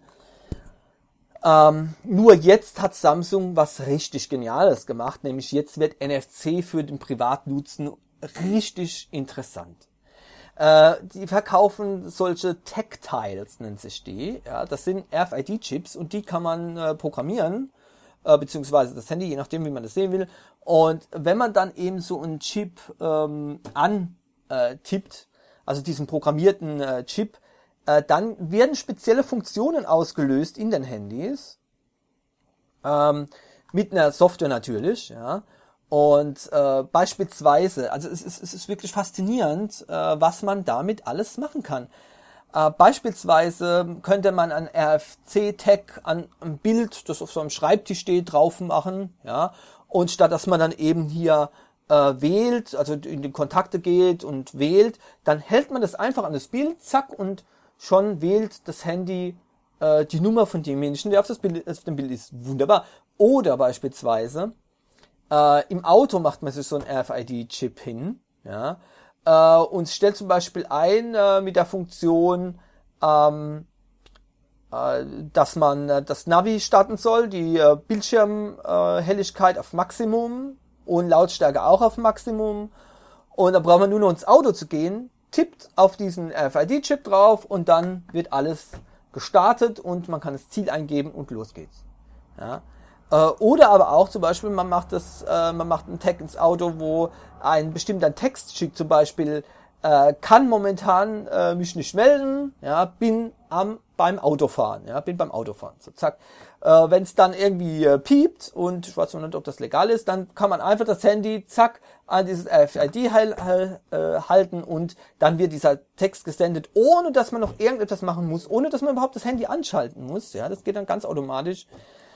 A: Ähm, nur jetzt hat Samsung was richtig Geniales gemacht, nämlich jetzt wird N F C für den Privatnutzen richtig interessant. Äh, die verkaufen solche Tactiles, nennt sich die. Ja, das sind R F I D-Chips und die kann man äh, programmieren. Beziehungsweise das Handy, je nachdem, wie man das sehen will. Und wenn man dann eben so einen Chip ähm, antippt, also diesen programmierten äh, Chip, äh, dann werden spezielle Funktionen ausgelöst in den Handys. Ähm, mit einer Software natürlich, ja. Und äh, beispielsweise, also es ist, es ist wirklich faszinierend, äh, was man damit alles machen kann. Uh, beispielsweise könnte man ein R F C-Tag an ein Bild, das auf so einem Schreibtisch steht, drauf machen, ja, und statt dass man dann eben hier äh, wählt, also in die Kontakte geht und wählt, dann hält man das einfach an das Bild, zack, und schon wählt das Handy äh, die Nummer von dem Menschen, der auf, das Bild, auf dem Bild ist. Wunderbar. Oder beispielsweise äh, im Auto macht man sich so einen R F I D-Chip hin, ja, Uh, und stellt zum Beispiel ein uh, mit der Funktion, ähm, uh, dass man uh, das Navi starten soll, die uh, Bildschirmhelligkeit uh, auf Maximum und Lautstärke auch auf Maximum. Und dann braucht man nur noch ins Auto zu gehen, tippt auf diesen R F I D-Chip drauf und dann wird alles gestartet und man kann das Ziel eingeben und los geht's. Ja. Oder aber auch zum Beispiel, man macht das, äh, man macht einen Tag ins Auto, wo ein bestimmter Text schickt, zum Beispiel, äh, kann momentan äh, mich nicht melden, ja, bin am beim Autofahren, ja, bin beim Autofahren, so zack. Äh, wenn es dann irgendwie äh, piept und ich weiß noch nicht, ob das legal ist, dann kann man einfach das Handy, zack, an dieses R F I D heil, heil, äh, halten und dann wird dieser Text gesendet, ohne dass man noch irgendetwas machen muss, ohne dass man überhaupt das Handy anschalten muss, ja, das geht dann ganz automatisch.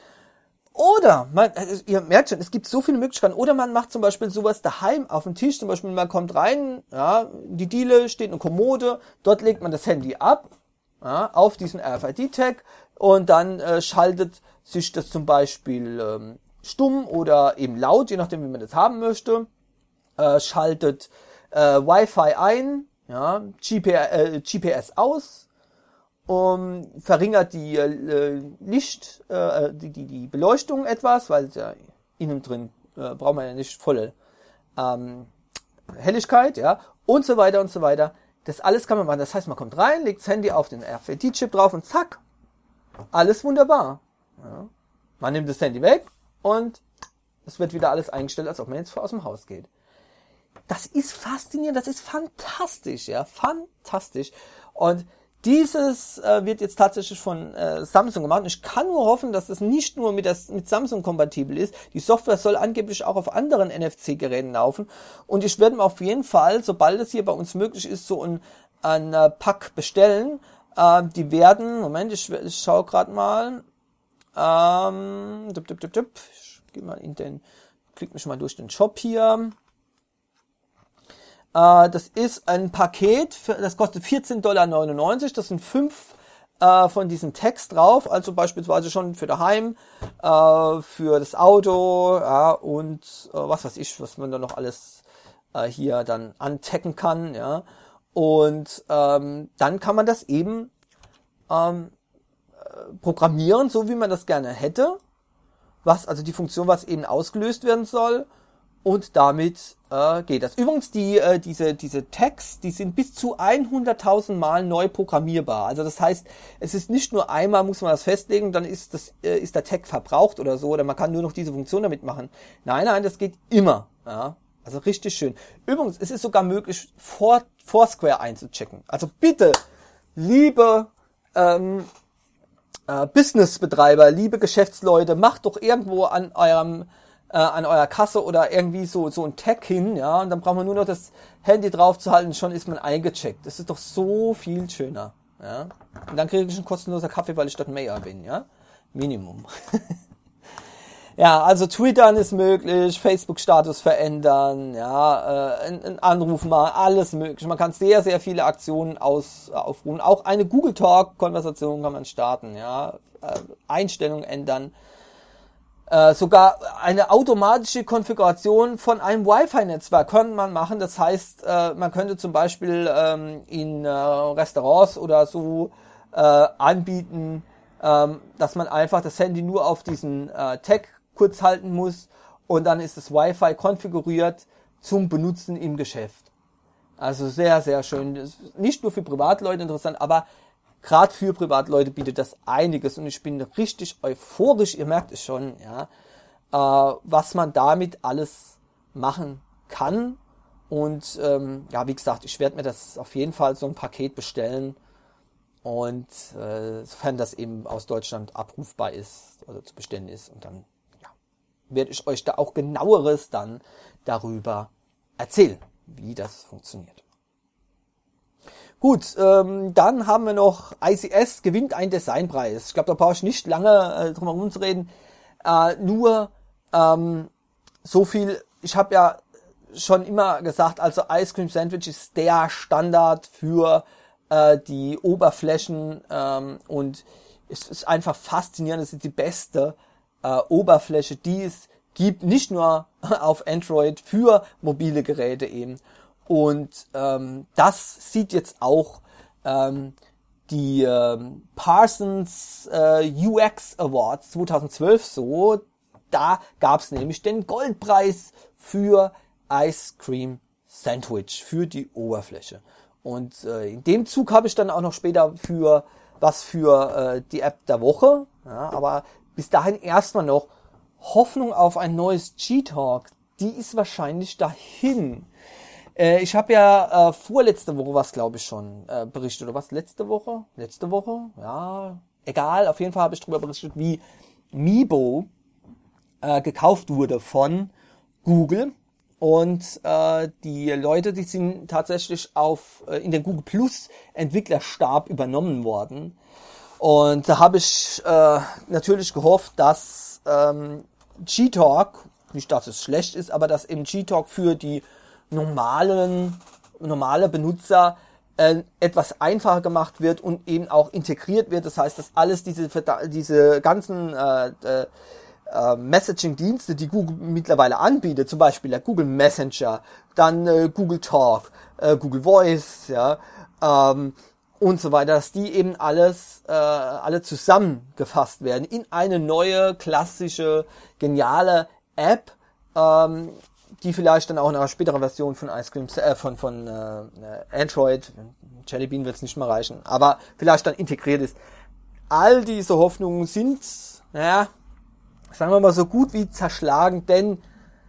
A: Oder, man, also ihr merkt schon, es gibt so viele Möglichkeiten. Oder man macht zum Beispiel sowas daheim auf dem Tisch. Zum Beispiel, man kommt rein, ja, die Diele steht eine Kommode, dort legt man das Handy ab, ja, auf diesen R F I D-Tag und dann äh, schaltet sich das zum Beispiel ähm, stumm oder eben laut, je nachdem, wie man das haben möchte, äh, schaltet äh, Wi-Fi ein, ja, G P, äh, G P S aus, Um, verringert die äh, Licht, äh, die, die, die Beleuchtung etwas, weil ja innen drin äh, braucht man ja nicht volle ähm, Helligkeit, ja, und so weiter und so weiter. Das alles kann man machen. Das heißt, man kommt rein, legt das Handy auf den R F I D-Chip drauf und zack, alles wunderbar. Ja. Man nimmt das Handy weg und es wird wieder alles eingestellt, als ob man jetzt aus dem Haus geht. Das ist faszinierend, das ist fantastisch, ja, fantastisch. Und Dieses äh, wird jetzt tatsächlich von äh, Samsung gemacht. Ich kann nur hoffen, dass das nicht nur mit, das, mit Samsung kompatibel ist. Die Software soll angeblich auch auf anderen N F C-Geräten laufen. Und ich werde mir auf jeden Fall, sobald es hier bei uns möglich ist, so ein, ein äh, Pack bestellen. Äh, die werden, Moment, ich, ich schaue gerade mal. Ähm, dup, dup, dup, dup. Ich gehe mal in den, klick mich mal durch den Shop hier. Das ist ein Paket, für, das kostet vierzehn Dollar neunundneunzig. Das sind fünf äh, von diesen Tags drauf, also beispielsweise schon für daheim, äh, für das Auto, ja, und äh, was weiß ich, was man da noch alles äh, hier dann antaggen kann, ja. Und ähm, dann kann man das eben ähm, programmieren, so wie man das gerne hätte, was also die Funktion, was eben ausgelöst werden soll. Und damit äh, geht das. Übrigens, die, äh, diese, diese Tags, die sind bis zu hunderttausend Mal neu programmierbar. Also das heißt, es ist nicht nur einmal, muss man das festlegen, dann ist, das, äh, ist der Tag verbraucht oder so, oder man kann nur noch diese Funktion damit machen. Nein, nein, das geht immer. Ja? Also richtig schön. Übrigens, es ist sogar möglich, Four, Foursquare einzuchecken. Also bitte, liebe ähm, äh, Businessbetreiber, liebe Geschäftsleute, macht doch irgendwo an eurem äh, an eurer Kasse oder irgendwie so so ein Tag hin, ja, und dann braucht man nur noch das Handy drauf zu halten, schon ist man eingecheckt. Das ist doch so viel schöner, ja. Und dann kriege ich einen kostenlosen Kaffee, weil ich dort Mayor bin, ja. Minimum. Ja, also twittern ist möglich, Facebook-Status verändern, ja, äh, einen Anruf machen, alles möglich. Man kann sehr, sehr viele Aktionen aus, äh, aufrufen. Auch eine Google Talk-Konversation kann man starten, ja, äh, Einstellungen ändern. Äh, sogar eine automatische Konfiguration von einem Wi-Fi-Netzwerk kann man machen. Das heißt, äh, man könnte zum Beispiel ähm, in äh, Restaurants oder so äh, anbieten, ähm, dass man einfach das Handy nur auf diesen äh, Tag kurz halten muss und dann ist das Wi-Fi konfiguriert zum Benutzen im Geschäft. Also sehr, sehr schön. Das ist nicht nur für Privatleute interessant, aber gerade für Privatleute bietet das einiges und ich bin richtig euphorisch, ihr merkt es schon, ja, äh, was man damit alles machen kann. Und ähm, ja, wie gesagt, ich werde mir das auf jeden Fall so ein Paket bestellen und äh, sofern das eben aus Deutschland abrufbar ist oder zu bestellen ist und dann werde ich euch da auch genaueres dann darüber erzählen, wie das funktioniert. Gut, ähm, dann haben wir noch I C S gewinnt einen Designpreis. Ich glaube, da brauche ich nicht lange äh, drum herum zu reden. Äh, nur ähm, so viel, ich habe ja schon immer gesagt, also Ice Cream Sandwich ist der Standard für äh, die Oberflächen ähm, und es ist einfach faszinierend, es ist die beste Äh, Oberfläche, die es gibt, nicht nur auf Android für mobile Geräte eben. Und ähm, das sieht jetzt auch ähm, die ähm, Parsons äh, U X Awards zweitausendzwölf so. Da gab es nämlich den Goldpreis für Ice Cream Sandwich, für die Oberfläche. Und äh, in dem Zug habe ich dann auch noch später für was für äh, die App der Woche. Ja, aber bis dahin erstmal noch Hoffnung auf ein neues G-Talk. Die ist wahrscheinlich dahin. Äh, ich habe ja äh, vorletzte Woche was, glaube ich, schon äh, berichtet. Oder was? Letzte Woche? Letzte Woche? Ja, egal. Auf jeden Fall habe ich darüber berichtet, wie Meebo äh, gekauft wurde von Google. Und äh, die Leute, die sind tatsächlich auf äh, in den Google Plus Entwicklerstab übernommen worden. Und da habe ich äh, natürlich gehofft, dass ähm, G-Talk, nicht dass es schlecht ist, aber dass eben G-Talk für die normalen, normale Benutzer äh, etwas einfacher gemacht wird und eben auch integriert wird. Das heißt, dass alles diese, diese ganzen äh, äh, Messaging-Dienste, die Google mittlerweile anbietet, zum Beispiel der Google Messenger, dann äh, Google Talk, äh, Google Voice, ja, ähm, und so weiter, dass die eben alles, äh, alle zusammengefasst werden in eine neue, klassische, geniale App, ähm, die vielleicht dann auch in einer späteren Version von Ice Cream, äh, von, von äh, Android, Jelly Bean wird es nicht mehr reichen, aber vielleicht dann integriert ist. All diese Hoffnungen sind, naja, sagen wir mal so gut wie zerschlagen, denn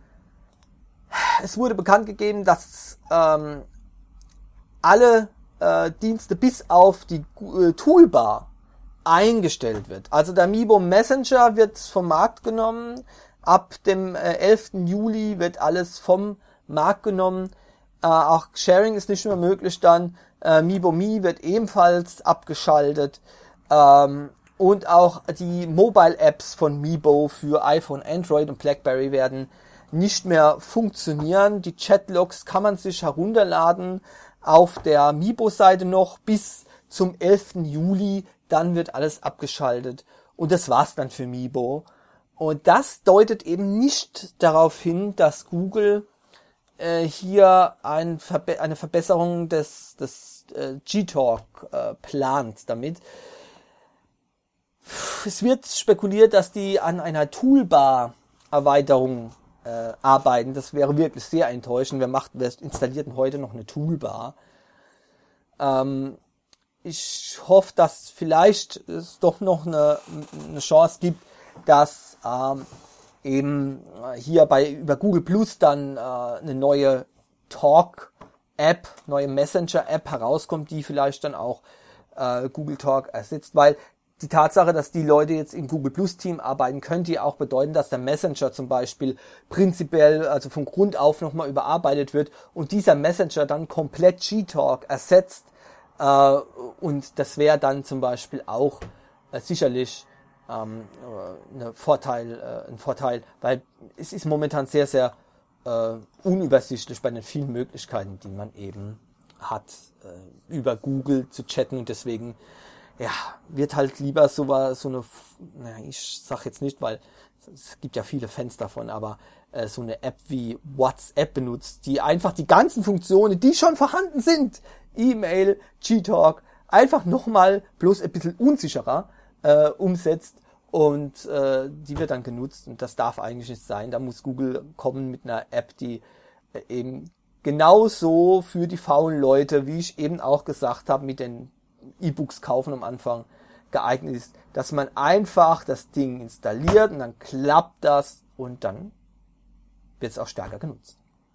A: es wurde bekannt gegeben, dass ähm, alle Äh, Dienste bis auf die äh, Toolbar eingestellt wird. Also der Meebo Messenger wird vom Markt genommen. Ab dem äh, elften Juli wird alles vom Markt genommen. Äh, auch Sharing ist nicht mehr möglich dann. Äh, Meebo Me wird ebenfalls abgeschaltet. Ähm, und auch die Mobile Apps von Meebo für iPhone, Android und BlackBerry werden nicht mehr funktionieren. Die Chatlogs kann man sich herunterladen auf der Meebo-Seite noch bis zum elften Juli, dann wird alles abgeschaltet und das war's dann für Meebo. Und das deutet eben nicht darauf hin, dass Google äh, hier ein Verbe- eine Verbesserung des, des äh, G-Talk äh, plant damit. Es wird spekuliert, dass die an einer Toolbar-Erweiterung Äh, arbeiten. Das wäre wirklich sehr enttäuschend. Wer macht, wer installiert denn heute noch eine Toolbar? Ähm, ich hoffe, dass vielleicht es doch noch eine, eine Chance gibt, dass ähm, eben hier bei über Google Plus dann äh, eine neue Talk-App, neue Messenger-App herauskommt, die vielleicht dann auch äh, Google Talk ersetzt, weil die Tatsache, dass die Leute jetzt im Google Plus Team arbeiten, könnte ja auch bedeuten, dass der Messenger zum Beispiel prinzipiell, also von Grund auf nochmal überarbeitet wird und dieser Messenger dann komplett G-Talk ersetzt. Äh, und das wäre dann zum Beispiel auch äh, sicherlich ähm, eine Vorteil, äh, ein Vorteil, weil es ist momentan sehr, sehr äh, unübersichtlich bei den vielen Möglichkeiten, die man eben hat, äh, über Google zu chatten und deswegen ja, wird halt lieber so, so eine, naja, ich sag jetzt nicht, weil es gibt ja viele Fans davon, aber äh, so eine App wie WhatsApp benutzt, die einfach die ganzen Funktionen, die schon vorhanden sind, E-Mail, G-Talk, einfach nochmal bloß ein bisschen unsicherer äh, umsetzt und äh, die wird dann genutzt und das darf eigentlich nicht sein. Da muss Google kommen mit einer App, die äh, eben genauso für die faulen Leute, wie ich eben auch gesagt habe, mit den E-Books kaufen am Anfang geeignet ist, dass man einfach das Ding installiert und dann klappt das und dann wird es auch stärker genutzt.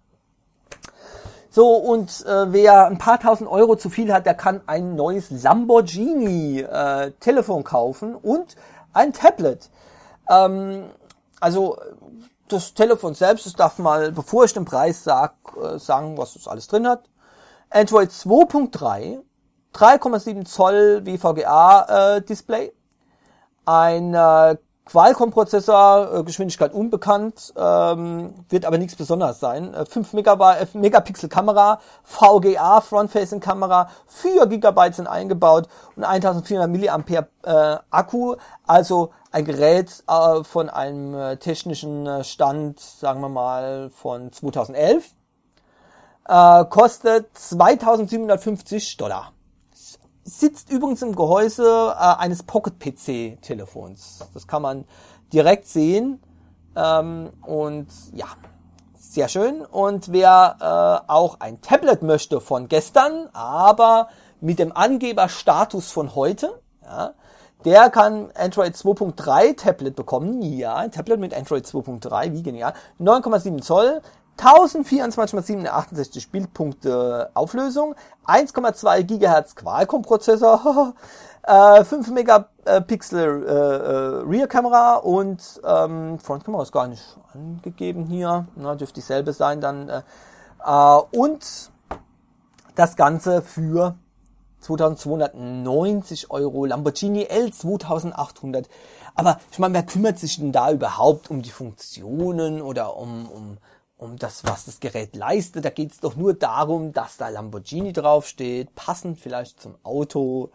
A: So, und äh, wer ein paar tausend Euro zu viel hat, der kann ein neues Lamborghini äh, Telefon kaufen und ein Tablet. Ähm, also das Telefon selbst, das darf mal, bevor ich den Preis sag, äh, sagen, was es alles drin hat. Android zwei Punkt drei, drei Komma sieben Zoll W V G A äh, Display, ein äh, Qualcomm-Prozessor, äh, Geschwindigkeit unbekannt, ähm, wird aber nichts Besonderes sein. Äh, fünf Megapixel Kamera, V G A Front-Facing Kamera, vier Gigabyte sind eingebaut und eintausendvierhundert Milliampere äh, Akku, also ein Gerät äh, von einem äh, technischen äh, Stand, sagen wir mal, von zweitausendelf, äh, kostet zweitausendsiebenhundertfünfzig Dollar. Sitzt übrigens im Gehäuse äh, eines Pocket-P C-Telefons. Das kann man direkt sehen. Ähm, und ja, sehr schön. Und wer äh, auch ein Tablet möchte von gestern, aber mit dem Angeberstatus von heute, ja, der kann Android zwei Punkt drei Tablet bekommen. Ja, ein Tablet mit Android zwei Punkt drei, wie genial. neun Komma sieben Zoll. tausendvierundzwanzig mal siebenhundertachtundsechzig Bildpunkte Auflösung, eins Komma zwei Gigahertz Qualcomm-Prozessor, äh, fünf Megapixel äh, äh, Rear-Kamera und ähm, Frontkamera ist gar nicht angegeben hier, na, dürfte dieselbe sein dann. Äh, äh, und das Ganze für zweitausendzweihundertneunzig Euro, Lamborghini L zweitausendachthundert. Aber ich meine, wer kümmert sich denn da überhaupt um die Funktionen oder um, um um das, was das Gerät leistet? Da geht es doch nur darum, dass da Lamborghini draufsteht, passend vielleicht zum Auto.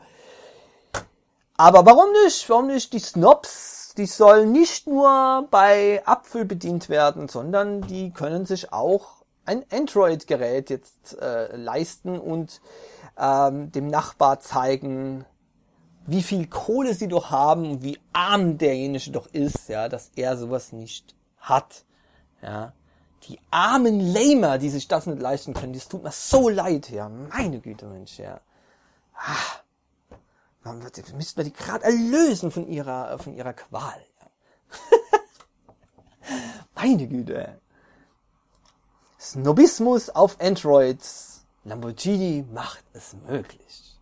A: Aber warum nicht? Warum nicht? Die Snobs, die sollen nicht nur bei Apfel bedient werden, sondern die können sich auch ein Android-Gerät jetzt äh, leisten und ähm, dem Nachbar zeigen, wie viel Kohle sie doch haben und wie arm derjenige doch ist, ja, dass er sowas nicht hat, ja. Die armen Lamer, die sich das nicht leisten können, das tut mir so leid, ja. Meine Güte, Mensch, ja. Ah, man, müssten wir die gerade erlösen von ihrer, von ihrer Qual, ja. Meine Güte. Snobismus auf Androids. Lamborghini macht es möglich.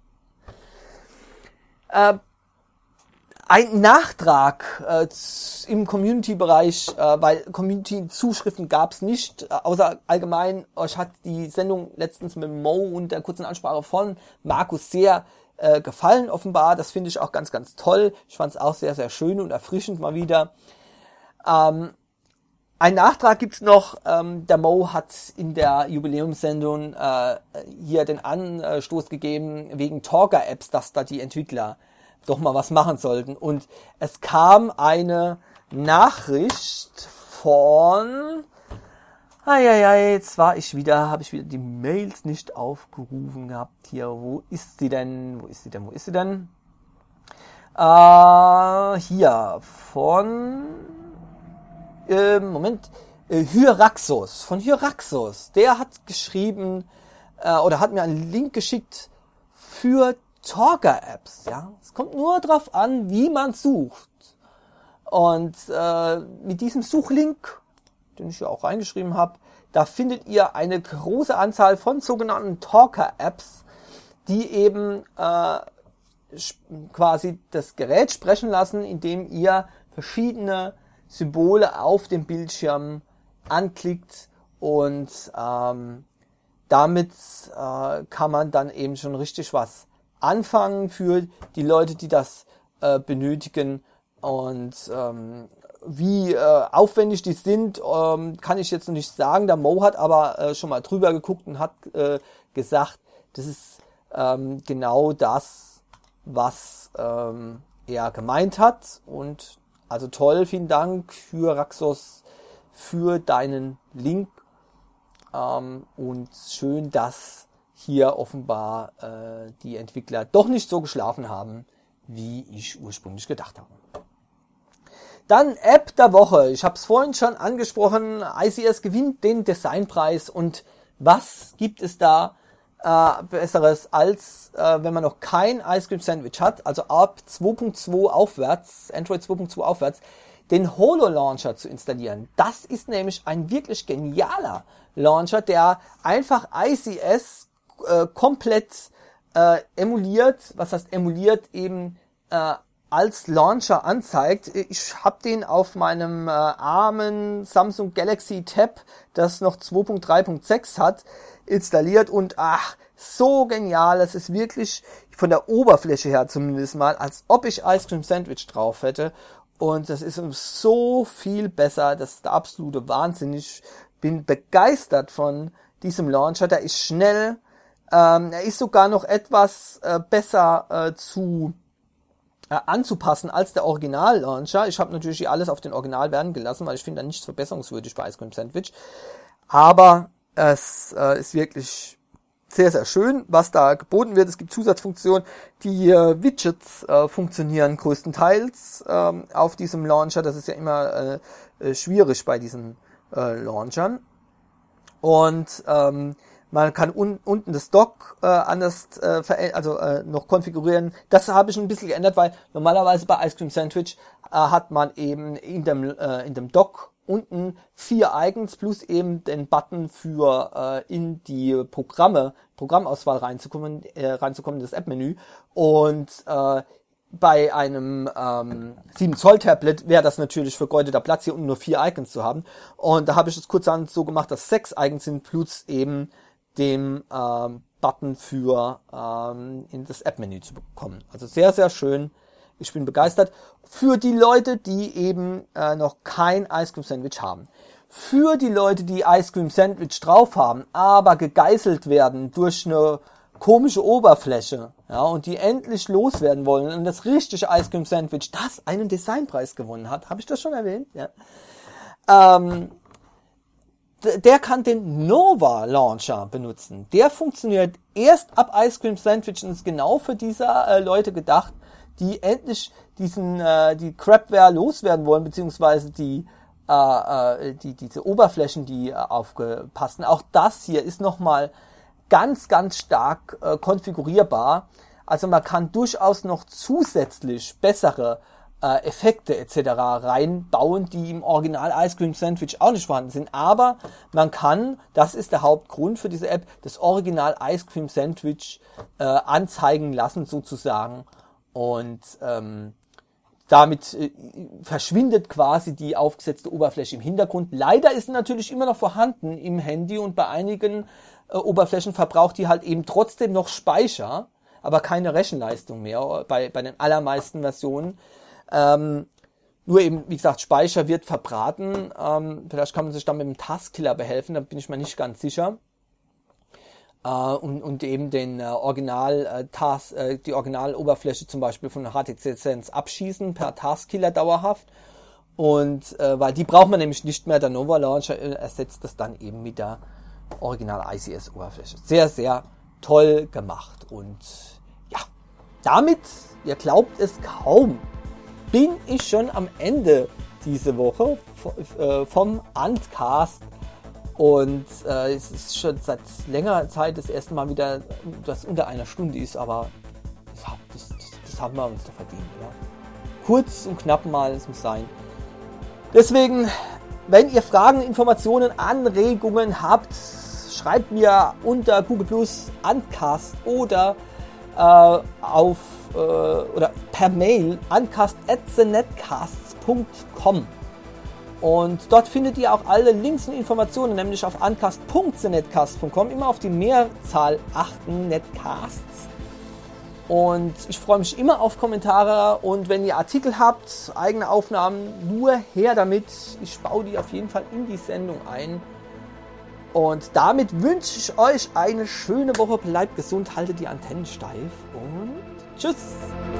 A: Äh, Ein Nachtrag äh, im Community-Bereich, äh, weil Community-Zuschriften gab es nicht, äh, außer allgemein, euch hat die Sendung letztens mit Mo und der kurzen Ansprache von Markus sehr äh, gefallen, offenbar. Das finde ich auch ganz, ganz toll. Ich fand es auch sehr, sehr schön und erfrischend mal wieder. Ähm, ein Nachtrag gibt's noch. Ähm, der Mo hat in der Jubiläumssendung äh, hier den Anstoß gegeben wegen Talker-Apps, dass da die Entwickler doch mal was machen sollten. Und es kam eine Nachricht von, eieiei, jetzt war ich wieder, habe ich wieder die Mails nicht aufgerufen gehabt hier. Wo ist sie denn? Wo ist sie denn? Wo ist sie denn? Äh, hier, von, äh, Moment, äh, Hyraxos, von Hyraxos. Der hat geschrieben, äh, oder hat mir einen Link geschickt für Talker-Apps, ja. Es kommt nur drauf an, wie man sucht. Und äh, mit diesem Suchlink, den ich ja auch reingeschrieben habe, da findet ihr eine große Anzahl von sogenannten Talker-Apps, die eben äh, quasi das Gerät sprechen lassen, indem ihr verschiedene Symbole auf dem Bildschirm anklickt und ähm, damit äh, kann man dann eben schon richtig was anfangen für die Leute, die das äh, benötigen. Und ähm, wie äh, aufwendig die sind, ähm, kann ich jetzt noch nicht sagen. Der Mo hat aber äh, schon mal drüber geguckt und hat äh, gesagt, das ist ähm, genau das, was ähm, er gemeint hat. Und also toll, vielen Dank für Raxos, für deinen Link. Ähm, und schön, dass hier offenbar äh, die Entwickler doch nicht so geschlafen haben, wie ich ursprünglich gedacht habe. Dann App der Woche. Ich habe es vorhin schon angesprochen. I C S gewinnt den Designpreis. Und was gibt es da äh, Besseres, als äh, wenn man noch kein Ice Cream Sandwich hat, also ab zwei Punkt zwei aufwärts, Android zwei Punkt zwei aufwärts, den Holo Launcher zu installieren. Das ist nämlich ein wirklich genialer Launcher, der einfach I C S äh, komplett äh, emuliert, was heißt emuliert, eben äh, als Launcher anzeigt. Ich habe den auf meinem äh, armen Samsung Galaxy Tab, das noch zwei Punkt drei Punkt sechs hat, installiert und ach, so genial. Es ist wirklich von der Oberfläche her zumindest mal, als ob ich Ice Cream Sandwich drauf hätte. Und das ist so viel besser. Das ist der absolute Wahnsinn. Ich bin begeistert von diesem Launcher. Der ist schnell. Ähm, er ist sogar noch etwas äh, besser äh, zu äh, anzupassen als der Original-Launcher. Ich habe natürlich alles auf den Original werden gelassen, weil ich finde da nichts verbesserungswürdig bei Ice Cream Sandwich. Aber es äh, ist wirklich sehr, sehr schön, was da geboten wird. Es gibt Zusatzfunktionen. Die äh, Widgets äh, funktionieren größtenteils ähm, auf diesem Launcher. Das ist ja immer äh, äh, schwierig bei diesen äh, Launchern. Und ähm, man kann un- unten das Dock äh, anders äh, ver- also äh, noch konfigurieren. Das habe ich ein bisschen geändert, weil normalerweise bei Ice Cream Sandwich äh, hat man eben in dem äh, in dem Dock unten vier Icons plus eben den Button für äh, in die Programme, Programmauswahl reinzukommen, äh, reinzukommen, das App-Menü. Und äh, bei einem ähm, sieben Zoll Tablet wäre das natürlich vergeudeter Platz, hier unten nur vier Icons zu haben. Und da habe ich es kurzerhand so gemacht, dass sechs Icons sind plus eben dem ähm, Button für ähm, in das App-Menü zu bekommen. Also sehr, sehr schön. Ich bin begeistert. Für die Leute, die eben äh, noch kein Ice Cream Sandwich haben. Für die Leute, die Ice Cream Sandwich drauf haben, aber gegeißelt werden durch eine komische Oberfläche, ja, und die endlich loswerden wollen und das richtige Ice Cream Sandwich, das einen Designpreis gewonnen hat, habe ich das schon erwähnt? Ja. Ähm, d- der kann den Nova Launcher benutzen. Der funktioniert erst ab Ice Cream Sandwich und ist genau für diese äh, Leute gedacht, die endlich diesen äh, die Crapware loswerden wollen, beziehungsweise die äh, äh, die diese Oberflächen, die äh, aufgepassten. Auch das hier ist nochmal ganz, ganz stark äh, konfigurierbar. Also man kann durchaus noch zusätzlich bessere äh, Effekte et cetera reinbauen, die im Original Ice Cream Sandwich auch nicht vorhanden sind. Aber man kann, das ist der Hauptgrund für diese App, das Original Ice Cream Sandwich äh, anzeigen lassen sozusagen. Und ähm, damit äh, verschwindet quasi die aufgesetzte Oberfläche im Hintergrund. Leider ist sie natürlich immer noch vorhanden im Handy und bei einigen äh, Oberflächen verbraucht die halt eben trotzdem noch Speicher, aber keine Rechenleistung mehr bei, bei den allermeisten Versionen. Ähm, nur eben, wie gesagt, Speicher wird verbraten. Ähm, vielleicht kann man sich dann mit dem Taskkiller behelfen, da bin ich mir nicht ganz sicher. Uh, und, und eben den äh, Original äh, Task, äh, die Originaloberfläche zum Beispiel von H T C Sense abschießen per Taskkiller dauerhaft. Und äh, weil die braucht man nämlich nicht mehr, der Nova Launcher äh, ersetzt das dann eben mit der Original I C S Oberfläche. Sehr, sehr toll gemacht. Und ja, damit, ihr glaubt es kaum, bin ich schon am Ende diese Woche äh, vom Antcast. Und äh, es ist schon seit längerer Zeit das erste Mal wieder, das unter einer Stunde ist, aber das, das, das haben wir uns doch verdient. Ja? Kurz und knapp mal, es muss sein. Deswegen, wenn ihr Fragen, Informationen, Anregungen habt, schreibt mir unter Google Plus Antcast oder äh, auf äh, oder per Mail uncast at the netcasts punkt com. Und dort findet ihr auch alle Links und Informationen, nämlich auf uncast punkt the netcasts punkt com, immer auf die Mehrzahl achten, Netcasts. Und ich freue mich immer auf Kommentare, und wenn ihr Artikel habt, eigene Aufnahmen, nur her damit. Ich baue die auf jeden Fall in die Sendung ein. Und damit wünsche ich euch eine schöne Woche. Bleibt gesund, haltet die Antennen steif und tschüss!